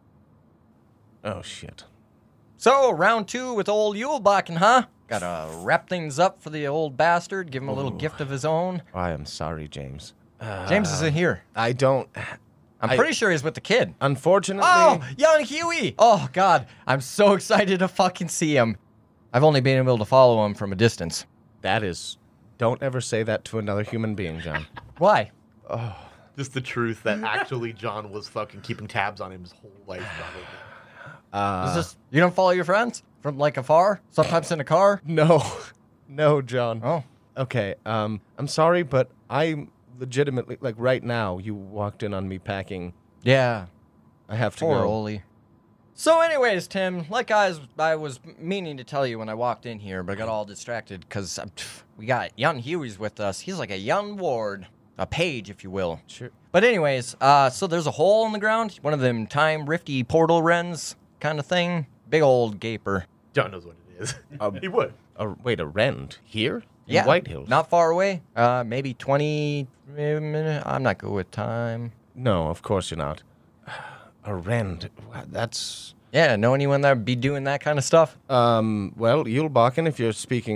Oh, shit. So, round two with old Yulbakken, huh? Gotta wrap things up for the old bastard, give him a little Ooh. gift of his own. I am sorry, James. Uh, James isn't here. I don't. I'm I- pretty sure he's with the kid. Unfortunately. Oh, young Huey! Oh, God. I'm so excited to fucking see him. I've only been able to follow him from a distance. That is. Don't ever say that to another human being, John. Why? Just the truth that actually John was fucking keeping tabs on him his whole life, probably. Uh, Is this, you don't follow your friends? From like afar? Sometimes in a car? no. No, John. Oh. Okay, um, I'm sorry, but I'm legitimately, like, right now, you walked in on me packing. Yeah. I have to Poor go. Oli. So anyways, Tim, like I was, I was meaning to tell you when I walked in here, but I got all distracted because we got young Huey's with us. He's like a young ward. A page, if you will. Sure. But anyways, uh, so there's a hole in the ground. One of them time rifty portal wrens kind of thing. Big old gaper. John knows what it is. Um, he would. A, wait, a rend? Here? In Yeah. White Hills? Not far away. Uh, maybe twenty minutes. I'm not good with time. No, of course you're not. A rend? That's... Yeah, know anyone that would be doing that kind of stuff? Um, well, Yulbakken, if you're speaking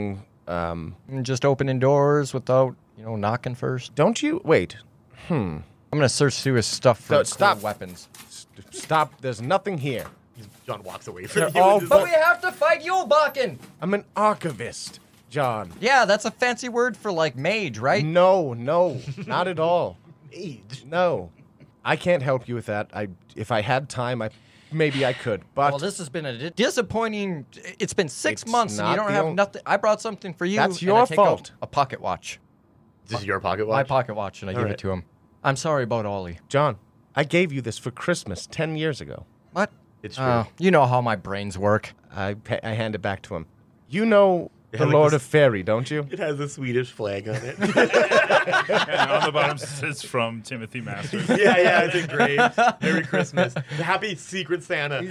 Um, And just opening doors without, you know, knocking first. don't you wait? I'm gonna search through his stuff for No, cool stop. weapons. St- stop. There's nothing here. John walks away from They're you. all and is But like, we have to fight Yulbakken! I'm an archivist, John. Yeah, that's a fancy word for like mage, right? No, no, not at all. Age. No, I can't help you with that. I, if I had time, I, maybe I could. But Well, this has been a di- disappointing. It's been six It's months and you not don't the have on- nothing. I brought something for you. That's and I your take out fault. A pocket watch. This is your pocket My watch? pocket watch, and I All give right. it to him. I'm sorry about Ollie. John, I gave you this for Christmas ten years ago. What? It's true. Oh, you know how my brains work. I, pa- I hand it back to him. You know Yeah, the like Lord this- of Fairy, don't you? It has a Swedish flag on it. And on the bottom says from Timothy Masters. yeah, yeah, it's engraved. Merry Christmas. Happy Secret Santa.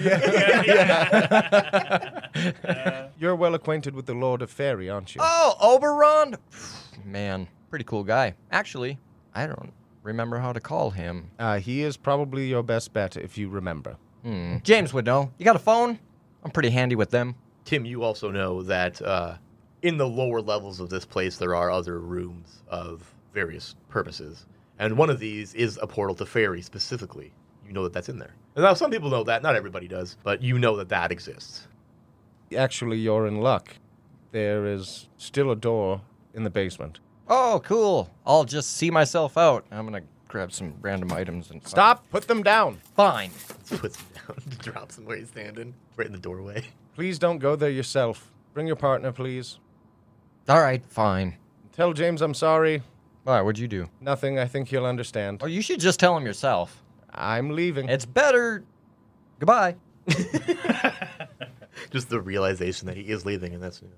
You're well acquainted with the Lord of Fairy, aren't you? Oh, Oberon? Man, pretty cool guy. Actually, I don't remember how to call him. Uh, he is probably your best bet if you remember. Hmm. James would know. You got a phone? I'm pretty handy with them. Tim, you also know that uh, in the lower levels of this place, there are other rooms of various purposes. And one of these is a portal to fairy specifically. You know that that's in there. And now, some people know that. Not everybody does. But you know that that exists. Actually, you're in luck. There is still a door in the basement. Oh, cool. I'll just see myself out. I'm gonna grab some random items and Stop! Put them down! Fine. Puts him down, drops him where he's standing, right in the doorway. Please don't go there yourself. Bring your partner, please. All right, fine. Tell James I'm sorry. All right, what'd you do? Nothing. I think he'll understand. Oh, you should just tell him yourself. I'm leaving. It's better. Goodbye. Just the realization that he is leaving, and that's.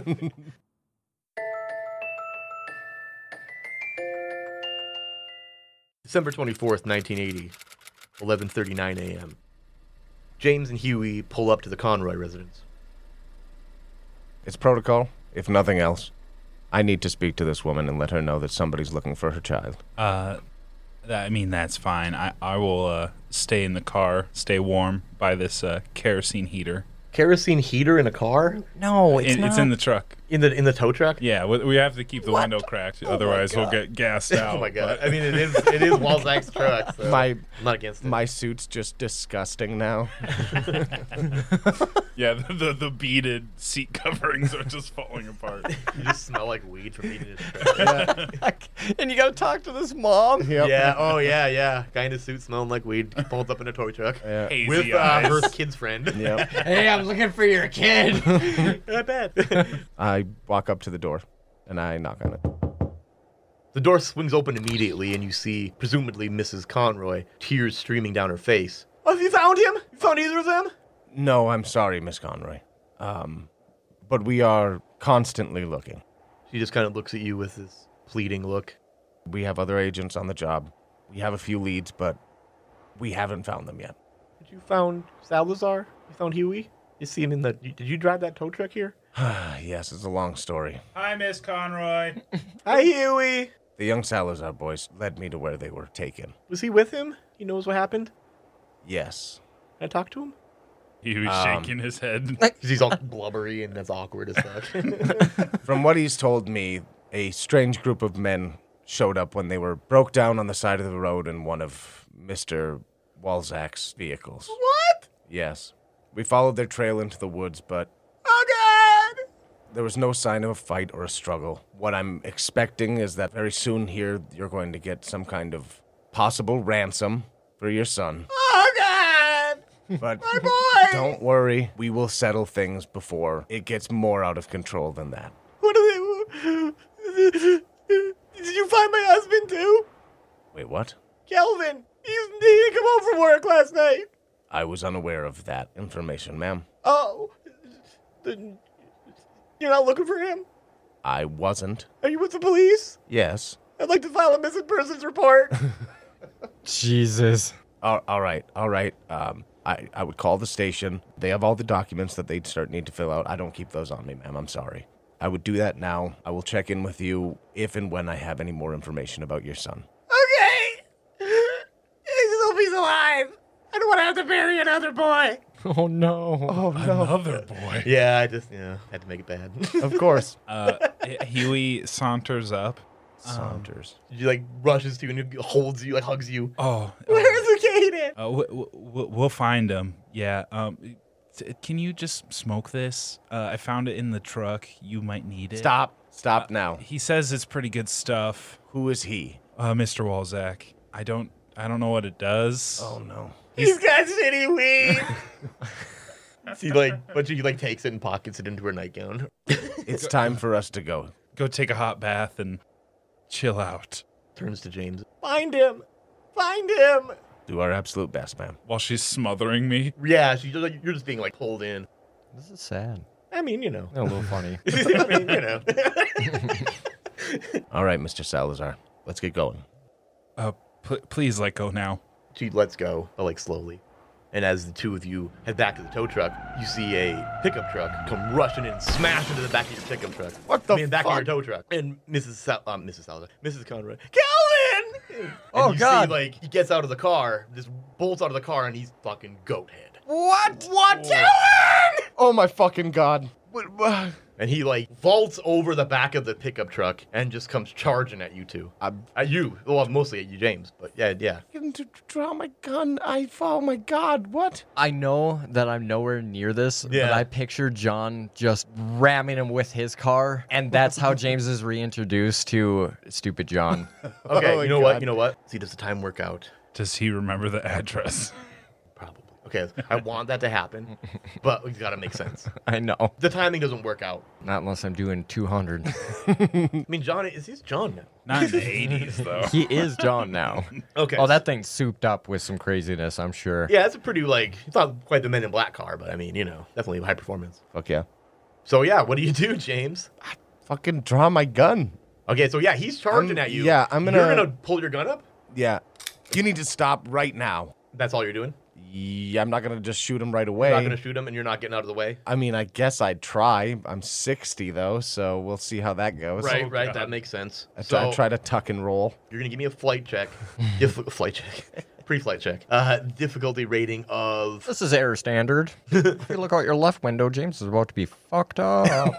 December twenty-fourth, nineteen eighty, eleven thirty-nine a.m. James and Huey pull up to the Conroy residence. It's protocol, if nothing else. I need to speak to this woman and let her know that somebody's looking for her child. Uh, that- I mean, that's fine. I, I will uh, stay in the car, stay warm by this uh, kerosene heater. Kerosene heater in a car? No, it's In- not. it's in the truck. In the in the tow truck? Yeah, we, we have to keep the What? window cracked, my otherwise we'll God. get gassed out. Oh my god. but- I mean, it is it is Walzak's truck. So My I'm not against it. my suit's just disgusting now. yeah, the, the the beaded seat coverings are just falling apart. You just smell like weed from eating his truck. And you gotta talk to this mom. Yep. Yeah. Oh yeah. Yeah. Guy in a suit smelling like weed pulled up in a tow truck Yeah. Hazy with uh, eyes. her kid's friend. Yep. Hey, I'm looking for your kid. Not bad. I walk up to the door and I knock on it. The door swings open immediately, and you see, presumably, Missus Conroy, tears streaming down her face. Oh, have you found him? You found either of them? No, I'm sorry, Miss Conroy. Um, but we are constantly looking. She just kind of looks at you with this pleading look. We have other agents on the job. We have a few leads, but we haven't found them yet. Did you found Salazar? You found Huey? You see him in the... Did you drive that tow truck here? Yes, it's a long story. Hi, Miss Conroy. Hi, Huey. The young Salazar boys led me to where they were taken. Was he with him? He knows what happened? Yes. Can I talk to him? He was Um, shaking his head. Because he's all blubbery and that's awkward as fuck. From what he's told me, a strange group of men showed up when they were broke down on the side of the road in one of Mister Walzak's vehicles. What? Yes. We followed their trail into the woods, but Oh, God! there was no sign of a fight or a struggle. What I'm expecting is that very soon here you're going to get some kind of possible ransom for your son. Oh, God! But My boy! don't worry, we will settle things before it gets more out of control than that. What are they... Did you find my husband, too? Wait, what? Kelvin! He's, he didn't come home from work last night. I was unaware of that information, ma'am. Oh. Then you're not looking for him? I wasn't. Are you with the police? Yes. I'd like to file a missing persons report. Jesus. All, all right, all right. Um, I, I would call the station. They have all the documents that they'd start need to fill out. I don't keep those on me, ma'am. I'm sorry. I would do that now. I will check in with you if and when I have any more information about your son. Okay. I just hope he's alive. I don't want to have to bury another boy. Oh no. Oh no. Another boy. Yeah, I just yeah had to make it bad. Of course. Uh, Huey saunters up. Saunters. He like rushes to you and he holds you, like hugs you. Oh, Where's the kid? uh, we, we, we'll find him. Yeah. Um, t- can you just smoke this? Uh, I found it in the truck. You might need it. Stop. Stop now. He says it's pretty good stuff. Who is he? Uh, Mister Walzak. I don't. I don't know what it does. Oh no. He's got shitty weed. She like, but she like takes it and pockets it into her nightgown. It's time for us to go. Go take a hot bath and chill out. Turns to James. Find him. Find him. Do our absolute best, man. While she's smothering me. Yeah, she's just like you're just being like pulled in. This is sad. I mean, you know. A little funny. I mean, you know. All right, Mister Salazar. Let's get going. Uh, pl- please let go now. She lets go, but like slowly. And as the two of you head back to the tow truck, you see a pickup truck come rushing in and smash into the back of your pickup truck. What the I mean, back of fuck? your tow truck. And Missus Sal- um, Missus Salazar, Missus Conroy, Calvin! And Oh, you God. See, like, he gets out of the car, just bolts out of the car, and he's fucking goat head. What? What, Calvin? Oh my fucking god. What, what? And he, like, vaults over the back of the pickup truck and just comes charging at you two. I'm At you. Well, mostly at you, James. But yeah, yeah. going to draw my gun. I. Oh my god. What? I know that I'm nowhere near this, Yeah. but I picture John just ramming him with his car, and that's how James is reintroduced to stupid John. Okay, Oh, you know God. what? You know what? See, does the time work out? Does he remember the address? Probably. Okay, I want that to happen, but it's got to make sense. I know. The timing doesn't work out. Not unless I'm doing two hundred. I mean, John is he's John now. Not in the eighties, though. He is John now. Okay. Oh, that thing's souped up with some craziness, I'm sure. Yeah, it's a pretty like it's not quite the Men in Black car, but I mean, you know, definitely high performance. Fuck yeah. So yeah, what do you do, James? Fucking draw my gun. Okay, so yeah, he's charging I'm- at you. yeah, I'm gonna- You're gonna pull your gun up. Yeah. You need to stop right now. That's all you're doing. Yeah, I'm not gonna just shoot him right away. You're not gonna shoot him, and you're not getting out of the way. I mean, I guess I'd try. I'm sixty though, so we'll see how that goes. Right, right. That makes sense. I, so I try to tuck and roll. you're gonna give me a flight check, Dif- flight check, pre-flight check. Uh, difficulty rating of This is air standard. If you look out your left window, James is about to be fucked up.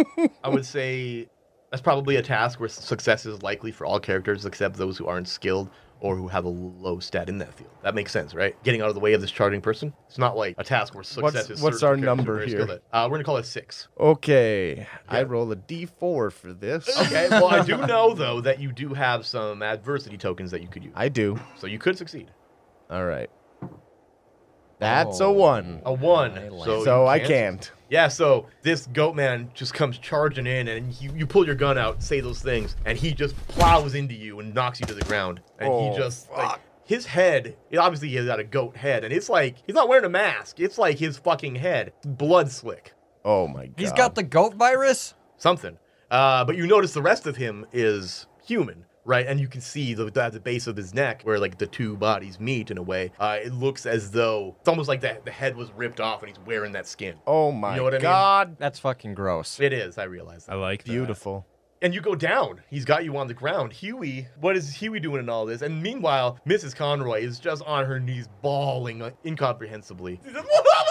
I would say that's probably a task where success is likely for all characters except those who aren't skilled or who have a low stat in that field. That makes sense, right? Getting out of the way of this charging person. It's not like a task where success What's- is what's certain our for characters who are number very here? skilled at. Uh, we're gonna call it six. Okay, I roll a d four for this. Okay. Well, I do know though that you do have some adversity tokens that you could use, I do. so you could succeed. All right. That's a Oh. one. A one. I like So, So you I can't- can't. Yeah, so this goat man just comes charging in, and you, you pull your gun out, say those things, and he just plows into you and knocks you to the ground. And Oh, he just, like, fuck. his head, it, obviously he's got a goat head, and it's like, he's not wearing a mask. It's like his fucking head. Blood slick. Oh my god. He's got the goat virus? Something. Uh, but you notice the rest of him is human. Right, and you can see the, at the base of his neck where like the two bodies meet in a way. Uh, it looks as though it's almost like the, the head was ripped off and he's wearing that skin. Oh my You know what I mean? god. That's fucking gross. It is, I realize that. I like that. Beautiful. And you go down. He's got you on the ground. Huey, what is Huey doing in all this? And meanwhile, Missus Conroy is just on her knees bawling uh, incomprehensibly. She's just,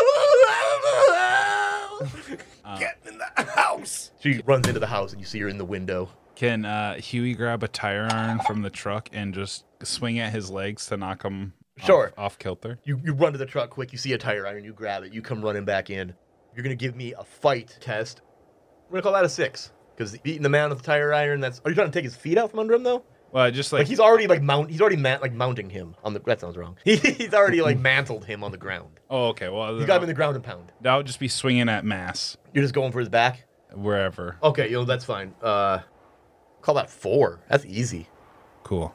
Get in the house. she runs into the house and you see her in the window. Can uh, Huey grab a tire iron from the truck and just swing at his legs to knock him Sure. off, off kilter? You, you run to the truck quick. You see a tire iron. You grab it. You come running back in. You're going to give me a fight test. We're going to call that a six. Because beating the man with the tire iron, that's... Are you trying to take his feet out from under him, though? Well, I just like, Like, he's already, like, mount. He's already, ma- like, mounting him on the... That sounds wrong. he's already, like, mantled him on the ground. oh, okay. Well, You then got him I'll, in the ground and pound. that would just be swinging at mass You're just going for his back? wherever. Okay, you know, that's fine. Uh, call that four. That's easy. Cool.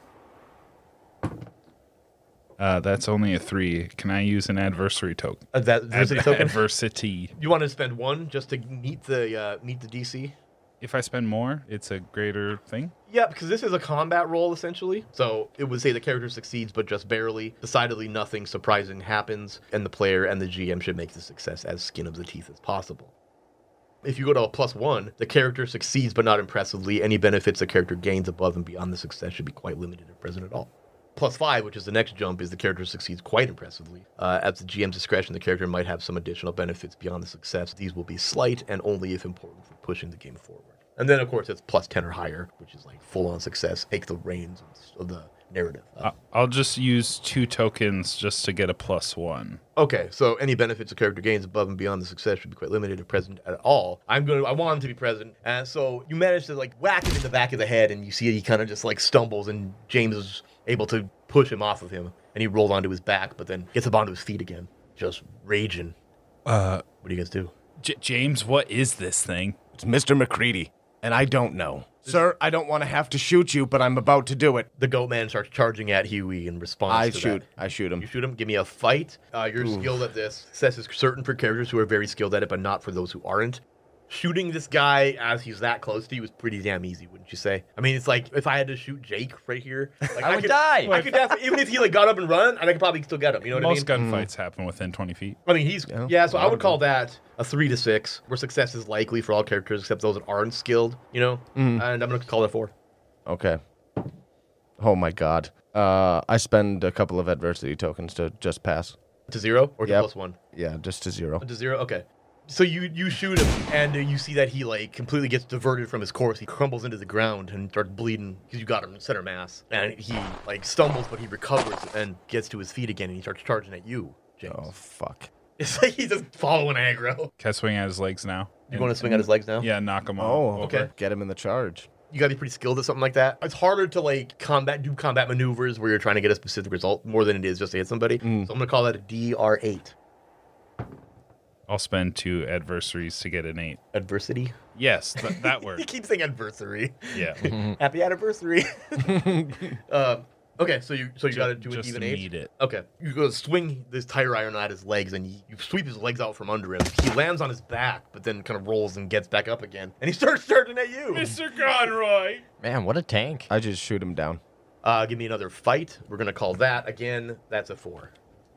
Uh, that's only a three. Can I use an adversary token? Uh, that adversity token. Adversity. You want to spend one just to meet the uh, meet the D C? If I spend more, it's a greater thing. Yeah, because this is a combat roll essentially. So it would say the character succeeds, but just barely. Decidedly, nothing surprising happens, and the player and the G M should make the success as skin of the teeth as possible. If you go to a plus one, the character succeeds, but not impressively. Any benefits the character gains above and beyond the success should be quite limited or present at all. Plus five, which is the next jump, is the character succeeds quite impressively. Uh, at the G M's discretion, the character might have some additional benefits beyond the success. These will be slight and only if important for pushing the game forward. And then, of course, it's plus ten or higher, which is like full-on success. Take the reins of the narrative. Uh, I'll just use two tokens just to get a plus one. okay, so any benefits a character gains above and beyond the success should be quite limited if present at all. I'm gonna, I want him to be present. And so you manage to like whack him in the back of the head, and you see he kind of just like stumbles, and James is able to push him off of him, and he rolls onto his back, but then gets up onto his feet again, just raging. Uh, What do you guys do? J- James, what is this thing? It's Mister McCready, and I don't know. Sir, I don't want to have to shoot you, but I'm about to do it. The goat man starts charging at Huey in response I to shoot. that. I shoot him. You shoot him. Give me a fight. Uh, you're skilled at this. Success is certain for characters who are very skilled at it, but not for those who aren't. Shooting this guy as he's that close to you is pretty damn easy, wouldn't you say? I mean, it's like if I had to shoot Jake right here, like, I would could, die. I could definitely, even if he like got up and run, I could probably still get him. You know what Most I mean? gunfights happen within twenty feet. I mean, he's yeah. Yeah, so I would call that a three to six, where success is likely for all characters except those that aren't skilled. You know, and I'm gonna call it a four. Okay. Oh my God. Uh, I spend a couple of adversity tokens to just pass. To zero or to Yep. plus one? Yeah, just to zero. To zero. Okay. So you you shoot him, and uh, you see that he like completely gets diverted from his course. He crumbles into the ground and starts bleeding because you got him in center mass. And he like stumbles, but he recovers and gets to his feet again, and he starts charging at you, James. Oh fuck. It's like he's just following aggro. Can I swing at his legs now? You want to swing at his legs now? Yeah, knock him Oh, off. okay. Get him in the charge. You gotta be pretty skilled at something like that. It's harder to like combat, do combat maneuvers where you're trying to get a specific result more than it is just to hit somebody. So I'm gonna call that a D R eight. I'll spend two adversaries to get an eight. Adversity. Yes, th- that You works. keep saying adversary. Yeah. Happy anniversary. uh, okay, so you so you gotta do an Just even eight. need it. Okay, you go swing this tire iron at his legs, and you, you sweep his legs out from under him. He lands on his back, but then kind of rolls and gets back up again, and he starts charging at you. Mister Conroy! Man, what a tank. I just shoot him down. Uh, give me another fight. We're gonna call that again. That's a four.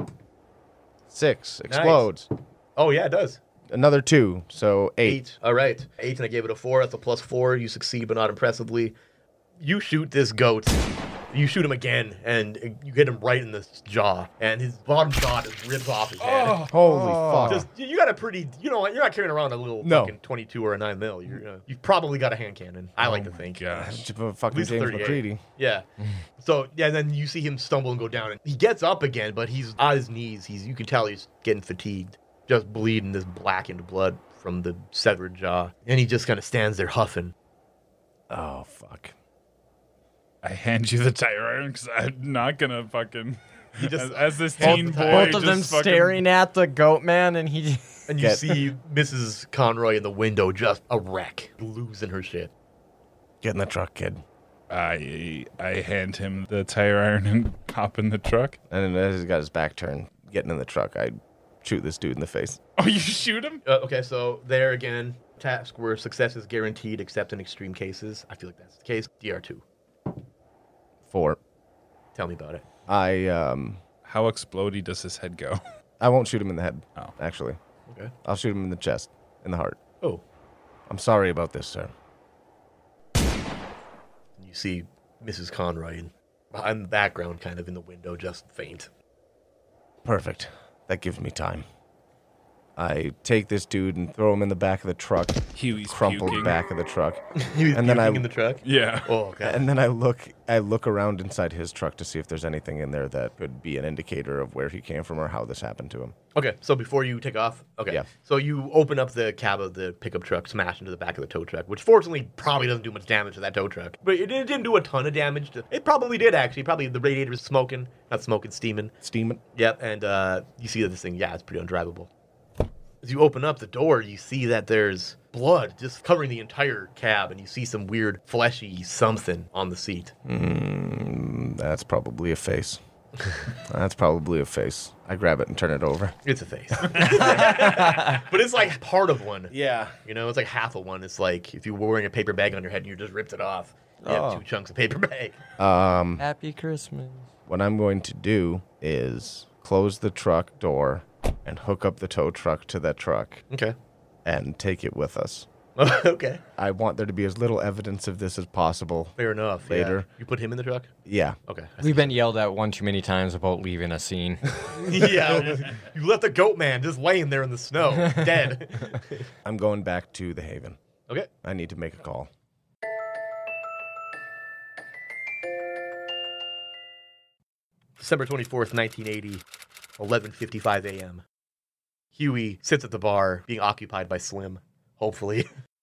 Six. Explodes. Oh yeah, it does. Another two. So eight. Eight. All right, eight, and I gave it a four. That's a plus four. You succeed, but not impressively. You shoot this goat. You shoot him again, and you hit him right in the jaw, and his bottom jaw just rips off his head. Holy fuck. Just, you got a pretty, you know what? You're not carrying around a little No. fucking twenty-two or a nine mil. You're, uh, you've probably got a hand cannon. I like to think. Gosh. Fucking least James thirty-eight. McCready. Yeah. So yeah, then you see him stumble and go down, and he gets up again, but he's on his knees. He's you can tell he's getting fatigued, just bleeding this blackened blood from the severed jaw, and he just kind of stands there huffing. Oh fuck. I hand you the tire iron because I'm not gonna fucking. just- as, as this Both- teen boy, Both of them just fucking- staring at the goat man, and he. And you Get- see Missus Conroy in the window, just a wreck, losing her shit. Get in the truck, kid. I I hand him the tire iron and hop in the truck. And then as he's got his back turned, getting in the truck, I shoot this dude in the face. Oh, you shoot him? Uh, okay, so there again, task where success is guaranteed except in extreme cases. I feel like that's the case. D R two. Four. Tell me about it. I um How explodey does his head go? I won't shoot him in the head. Oh. Actually. Okay. I'll shoot him in the chest, in the heart. Oh. I'm sorry about this, sir. You see Missus Conroy in, in the background, kind of in the window, just faint. Perfect. That gives me time. I take this dude and throw him in the back of the truck, Huey's crumpled puking. back of the truck. He was And then puking I- in the truck. Yeah. Oh, okay. And then I look I look around inside his truck to see if there's anything in there that could be an indicator of where he came from or how this happened to him. Okay, so before you take off, okay. Yeah. So you open up the cab of the pickup truck, smash into the back of the tow truck, which fortunately probably doesn't do much damage to that tow truck. But it, it didn't do a ton of damage. To, it probably did, actually. Probably the radiator was smoking. Not smoking, steaming. Steaming. Yep, and uh, you see that this thing, yeah, it's pretty undrivable. As you open up the door, you see that there's blood just covering the entire cab, and you see some weird fleshy something on the seat. Mm, that's probably a face. That's probably a face. I grab it and turn it over. It's a face. But it's like part of one. Yeah. You know, it's like half of one. It's like if you were wearing a paper bag on your head and you just ripped it off. You Oh. have two chunks of paper bag. Um, Happy Christmas. what I'm going to do is close the truck door and hook up the tow truck to that truck Okay. and take it with us. Okay. I want there to be as little evidence of this as possible. Fair enough. Later. Yeah. You put him in the truck? Yeah. Okay. We've been yelled at one too many times about leaving a scene. Yeah. You left the goat man just laying there in the snow, dead. I'm going back to the Haven. Okay. I need to make a call. December twenty-fourth, nineteen eighty, eleven fifty-five a.m. Huey sits at the bar, being occupied by Slim, hopefully.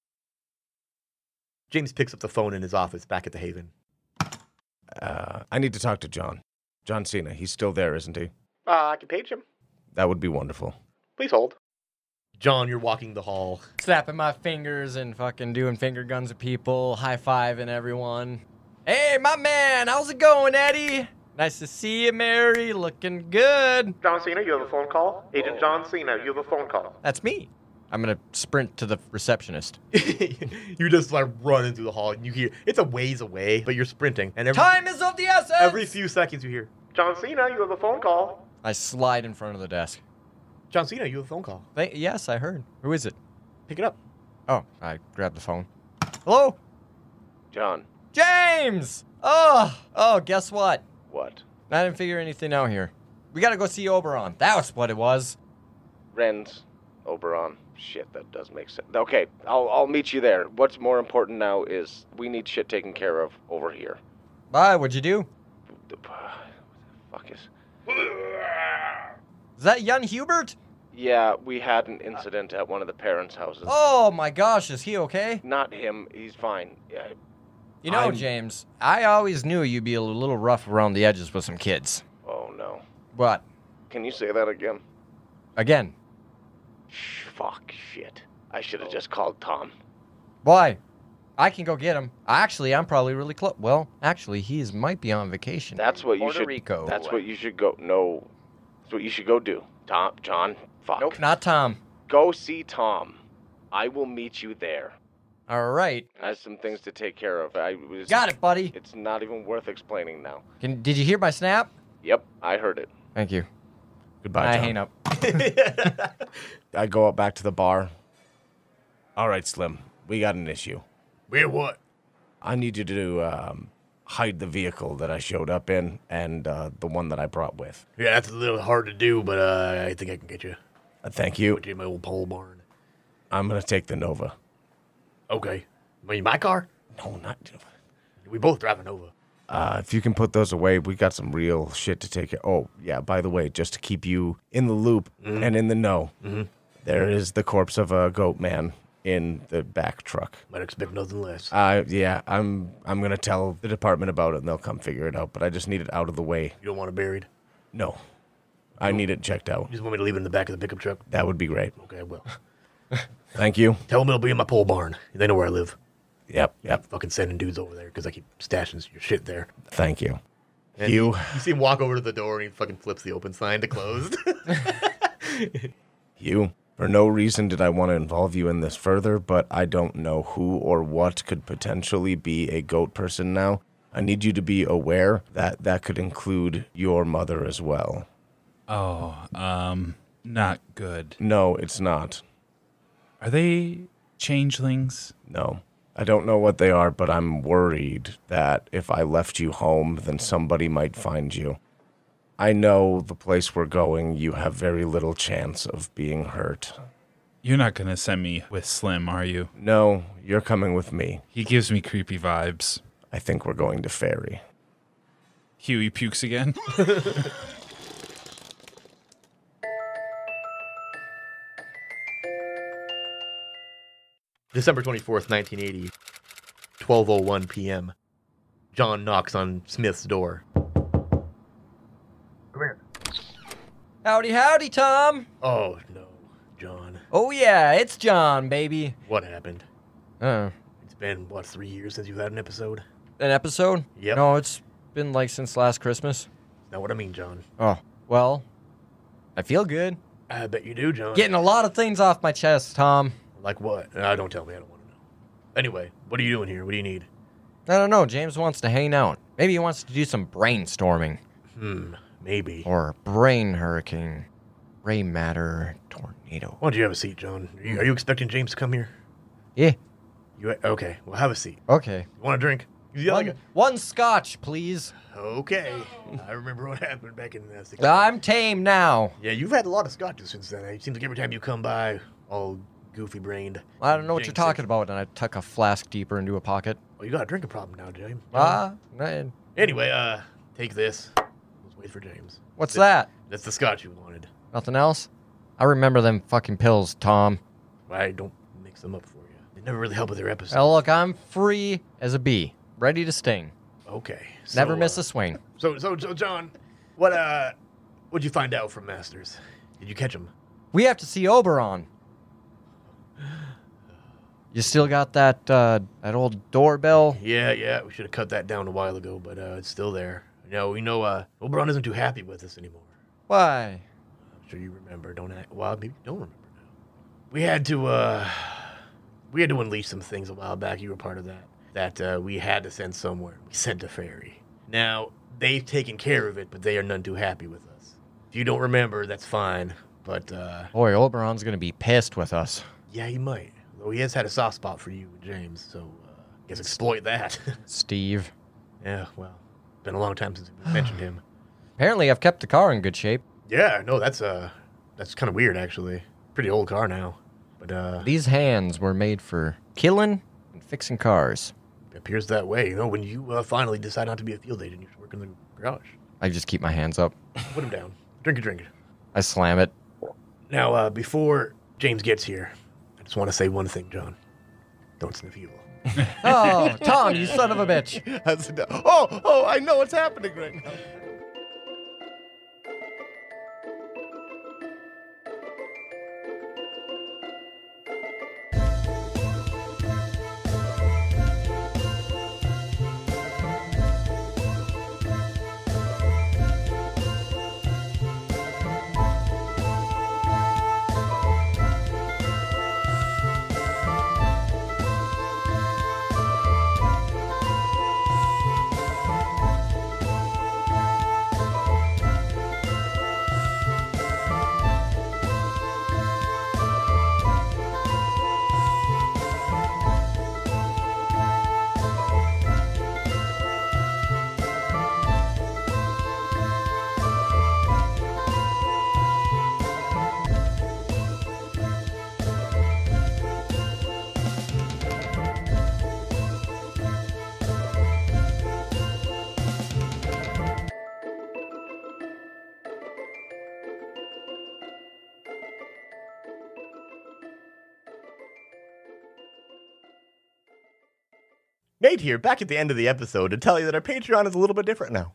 James picks up the phone in his office back at the Haven. Uh, I need to talk to John. John Cena. He's still there, isn't he? Uh, I can page him. That would be wonderful. Please hold. John, you're walking the hall. Snapping my fingers and fucking doing finger guns at people, high-fiving everyone. Hey, my man, how's it going, Eddie? Nice to see you, Mary. Looking good. John Cena, you have a phone call? Agent John Cena, you have a phone call. That's me. I'm gonna sprint to the receptionist. You just like run into the hall and you hear, it's a ways away, but you're sprinting. And every, Time is of the essence! every few seconds you hear, John Cena, you have a phone call. I slide in front of the desk. John Cena, you have a phone call. Th- yes, I heard. Who is it? Pick it up. Oh, I grabbed the phone. Hello? John. James! Oh, oh, guess what? What? I didn't figure anything out here. We gotta go see Oberon. That was what it was. Ren's. Oberon. Shit, that does make sense. Okay, I'll I'll meet you there. What's more important now is we need shit taken care of over here. Bye, what'd you do? The fuck is? Is that young Hubert? Yeah, we had an incident at one of the parents' houses. Oh my gosh, is he okay? Not him. He's fine. Yeah, You know, I'm- James, I always knew you'd be a little rough around the edges with some kids. oh no. What? Can you say that again? Again? Shh, fuck, shit. I should have just called Tom. Why? I can go get him. Actually, I'm probably really close. Well, actually, he is, might be on vacation. That's what you Puerto should. Rico. That's what you should go. No, that's what you should go do. Tom, John, fuck. Nope, not Tom. Go see Tom. I will meet you there. All right. I have some things to take care of. I was. Got it, buddy. It's not even worth explaining now. Can, did you hear my snap? Yep, I heard it. Thank you. Goodbye, I Tom. hang up. I go up back to the bar. All right, Slim. We got an issue. We're what? I need you to um, hide the vehicle that I showed up in and uh, the one that I brought with. Yeah, that's a little hard to do, but uh, I think I can get you. Uh, thank you. Put you in my old pole barn. I'm gonna take the Nova. Okay. I mean, my car? No, not. We both drive a Nova. Uh, if you can put those away, we got some real shit to take care. Oh, yeah. By the way, just to keep you in the loop Mm-hmm. and in the know, there is the corpse of a goat man in the back truck. Might expect nothing less. Uh, yeah, I'm. I'm gonna tell the department about it, and they'll come figure it out. But I just need it out of the way. You don't want it buried? No, I need it checked out. You just want me to leave it in the back of the pickup truck? That would be great. Okay, well. Thank you. Tell them it'll be in my pole barn. They know where I live. Yep. Yep. Fucking sending dudes over there because I keep stashing your shit there. Thank you. And You. You see him walk over to the door and he fucking flips the open sign to closed. You. For no reason did I want to involve you in this further, but I don't know who or what could potentially be a goat person now. I need you to be aware that that could include your mother as well. Oh, um, not good. No, it's not. Are they changelings? No. I don't know what they are, but I'm worried that if I left you home, then somebody might find you. I know the place we're going, you have very little chance of being hurt. You're not gonna send me with Slim, are you? No, you're coming with me. He gives me creepy vibes. I think we're going to Ferry. Huey pukes again. December twenty-fourth, nineteen eighty, twelve oh one p.m. John knocks on Smith's door. Come here. Howdy, howdy, Tom. Oh, no, John. Oh, yeah, it's John, baby. What happened? Uh, It's been, what, three years since you've had an episode? an episode? Yep. No, it's been like since last Christmas. Now, what I mean, John? Oh, well, I feel good. I bet you do, John. Getting a lot of things off my chest, Tom. Like what? Uh, don't tell me. I don't want to know. Anyway, what are you doing here? What do you need? I don't know. James wants to hang out. Maybe he wants to do some brainstorming. Hmm, maybe. Or brain hurricane. Gray matter tornado. Why don't you have a seat, John? Are you, are you expecting James to come here? Yeah. You okay? Well, have a seat. Okay. You want a drink? You One, like one scotch, please. a, okay. I remember what happened back in the sixties. I'm tame now. Yeah, you've had a lot of scotches since then. It seems like every time you come by, all goofy brained. I don't know what you're Jinx talking it. about, and I tuck a flask deeper into a pocket. Oh, you got a drinking problem now, James. Ah, man. Anyway, uh, take this. Let's wait for James. What's That's- that? That's the scotch you wanted. Nothing else? I remember them fucking pills, Tom. I don't mix them up for you. They never really help with their episodes. Now look, I'm free as a bee, ready to sting. Okay. Never so, miss uh, a swing. So, so, so, John, what, uh, what'd you find out from Masters? Did you catch him? We have to see Oberon. You still got that uh, that old doorbell? Yeah, yeah. We should have cut that down a while ago, but uh, it's still there. You know, we know uh, Oberon isn't too happy with us anymore. Why? I'm sure you remember. Don't act. Well, maybe you don't remember now. We had to, uh, we had to unleash some things a while back. You were part of that. That uh, we had to send somewhere. We sent a fairy. Now they've taken care of it, but they are none too happy with us. If you don't remember, that's fine. But uh, Boy, Oberon's gonna be pissed with us. yeah, he might. Though he has had a soft spot for you and James, so uh, I guess exploit that. Steve. Yeah, well, been a long time since we mentioned him. Apparently, I've kept the car in good shape. Yeah, no, that's uh, that's kind of weird actually. Pretty old car now, but uh, These hands were made for killing and fixing cars. it appears that way. You know, when you uh, finally decide not to be a field agent, you should work in the garage. I just keep my hands up. Put him down. Drink a drink. I slam it. Now, uh, before James gets here, I just want to say one thing, John. Don't sniff evil. Oh, Tom, you son of a bitch. How's it- oh, oh, I know what's happening right now. Nate here, back at the end of the episode to tell you that our Patreon is a little bit different now.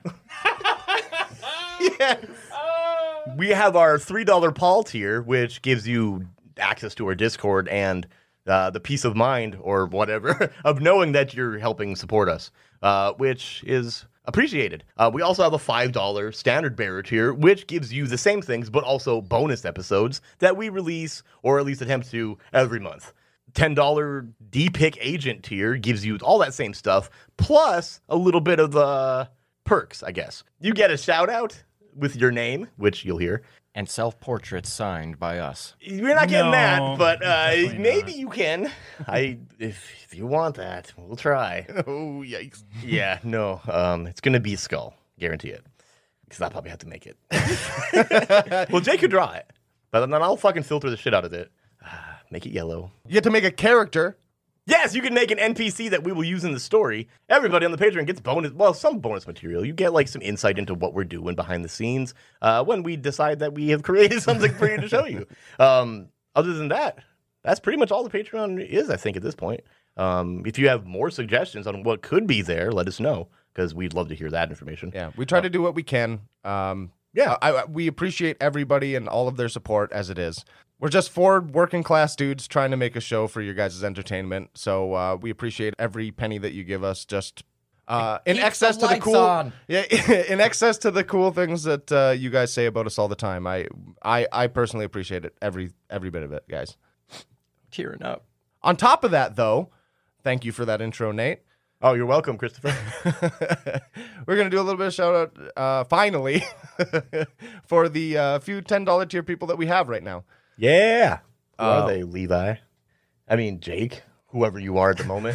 Yes. We have our three dollar Paul tier, which gives you access to our Discord and uh, the peace of mind or whatever of knowing that you're helping support us, uh, which is appreciated. Uh, we also have a five dollar standard bearer tier, which gives you the same things, but also bonus episodes that we release or at least attempt to every month. ten dollar D-Pick agent tier gives you all that same stuff, plus a little bit of uh, perks, I guess. You get a shout out with your name, which you'll hear. And self-portraits signed by us. You're not getting No, that, but uh, definitely maybe not. you can. I, if, if you want that, we'll try. Oh, yikes. Yeah, no, um, it's gonna be Skull, guarantee it, because I probably have to make it. Well, Jake could draw it, but then I'll fucking filter the shit out of it. Ah, make it yellow. You have to make a character. Yes, you can make an N P C that we will use in the story. Everybody on the Patreon gets bonus, well, some bonus material. You get like some insight into what we're doing behind the scenes uh, when we decide that we have created something for you to show you. Um, other than that, that's pretty much all the Patreon is, I think, at this point. Um, if you have more suggestions on what could be there, let us know, because we'd love to hear that information. Yeah, we try to do what we can. Um, yeah, I, I- we appreciate everybody and all of their support as it is. We're just four working class dudes trying to make a show for your guys' entertainment. So uh, we appreciate every penny that you give us. Just uh, in Keep excess the to the lights cool, on. yeah, in excess to the cool things that uh, you guys say about us all the time. I, I, I personally appreciate it every every bit of it, guys. Tearing up. On top of that, though, thank you for that intro, Nate. Oh, you're welcome, Christopher. We're going to do a little bit of shout out, uh, finally, for the uh, few ten dollar tier people that we have right now. Yeah. Who Uh, are they, Levi? I mean, Jake. whoever you are at the moment.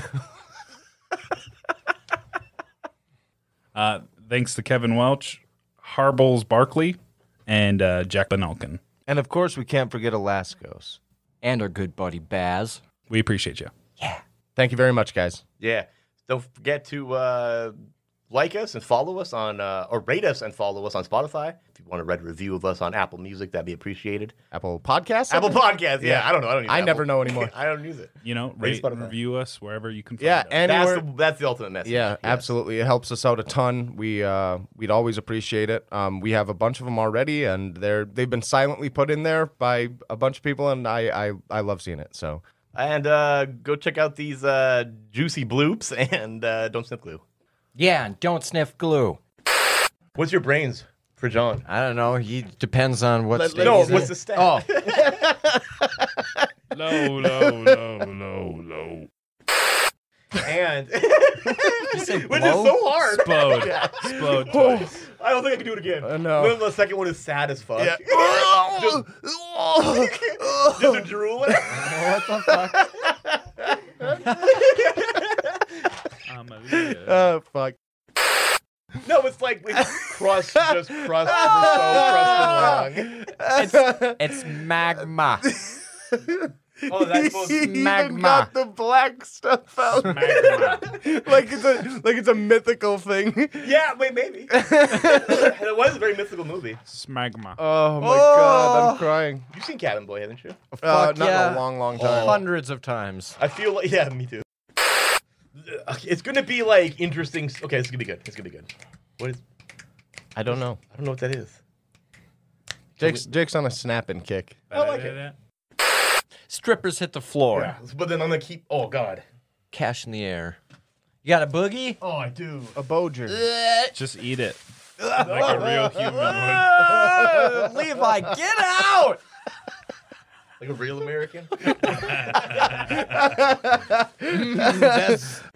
Uh, thanks to Kevin Welch, Harbles Barkley, and uh, Jacqueline Elkin. And of course, we can't forget Alaskos. And our good buddy Baz. We appreciate you. Thank you very much, guys. Yeah. Don't forget to uh, like us and follow us on, uh, or rate us and follow us on Spotify. If you want to read a review of us on Apple Music, that'd be appreciated. Apple Podcasts? Apple Podcasts, yeah. Yeah. I don't know. I don't use I Apple. never know anymore. I don't use it. You know, Rate rate Spotify. and review us wherever you can find Yeah, us. and That's anywhere- the, that's the ultimate message. Yeah, Yes. absolutely. It helps us out a ton. We uh, we'd always appreciate it. Um, we have a bunch of them already, and they're they've been silently put in there by a bunch of people, and I I, I love seeing it. So And uh, go check out these uh, juicy bloops and uh, don't sniff glue. Yeah, and don't sniff glue. What's your brains for John? I don't know. He depends on what Let- state no, he's what's in. the stat? Oh, Low, low, low, low, low. And say which is blow? so hard. Explode. Explode twice. I don't think I can do it again. Uh, no. Then the second one is sad as fuck. Yeah. just, just a drooling. what the fuck? I'm a leader. oh fuck. No, it's like we crust, just crust, so crust and long. It's, it's magma. Oh, that's supposed He to even Magma. got the black stuff out. Magma. like it's a like it's a mythical thing. Yeah, wait, maybe. It was a very mythical movie. Smagma. Oh my Oh. god, I'm crying. You've seen Cabin Boy, haven't you? Uh, Fuck not yeah. in a long, long time. Hundreds of times. I feel like, yeah, me too. Okay, it's gonna be like interesting. Okay, it's gonna be good. It's gonna be good. What is? I don't know. I don't know what that is. Jake's Jake's on a snapping kick. I like it. Strippers hit the floor. Yeah, but then I'm gonna keep. Oh God. Cash in the air. You got a boogie? Oh, I do. A Boger. Just eat it. Like a real human would. Uh, Levi, get out! Like a real American. That's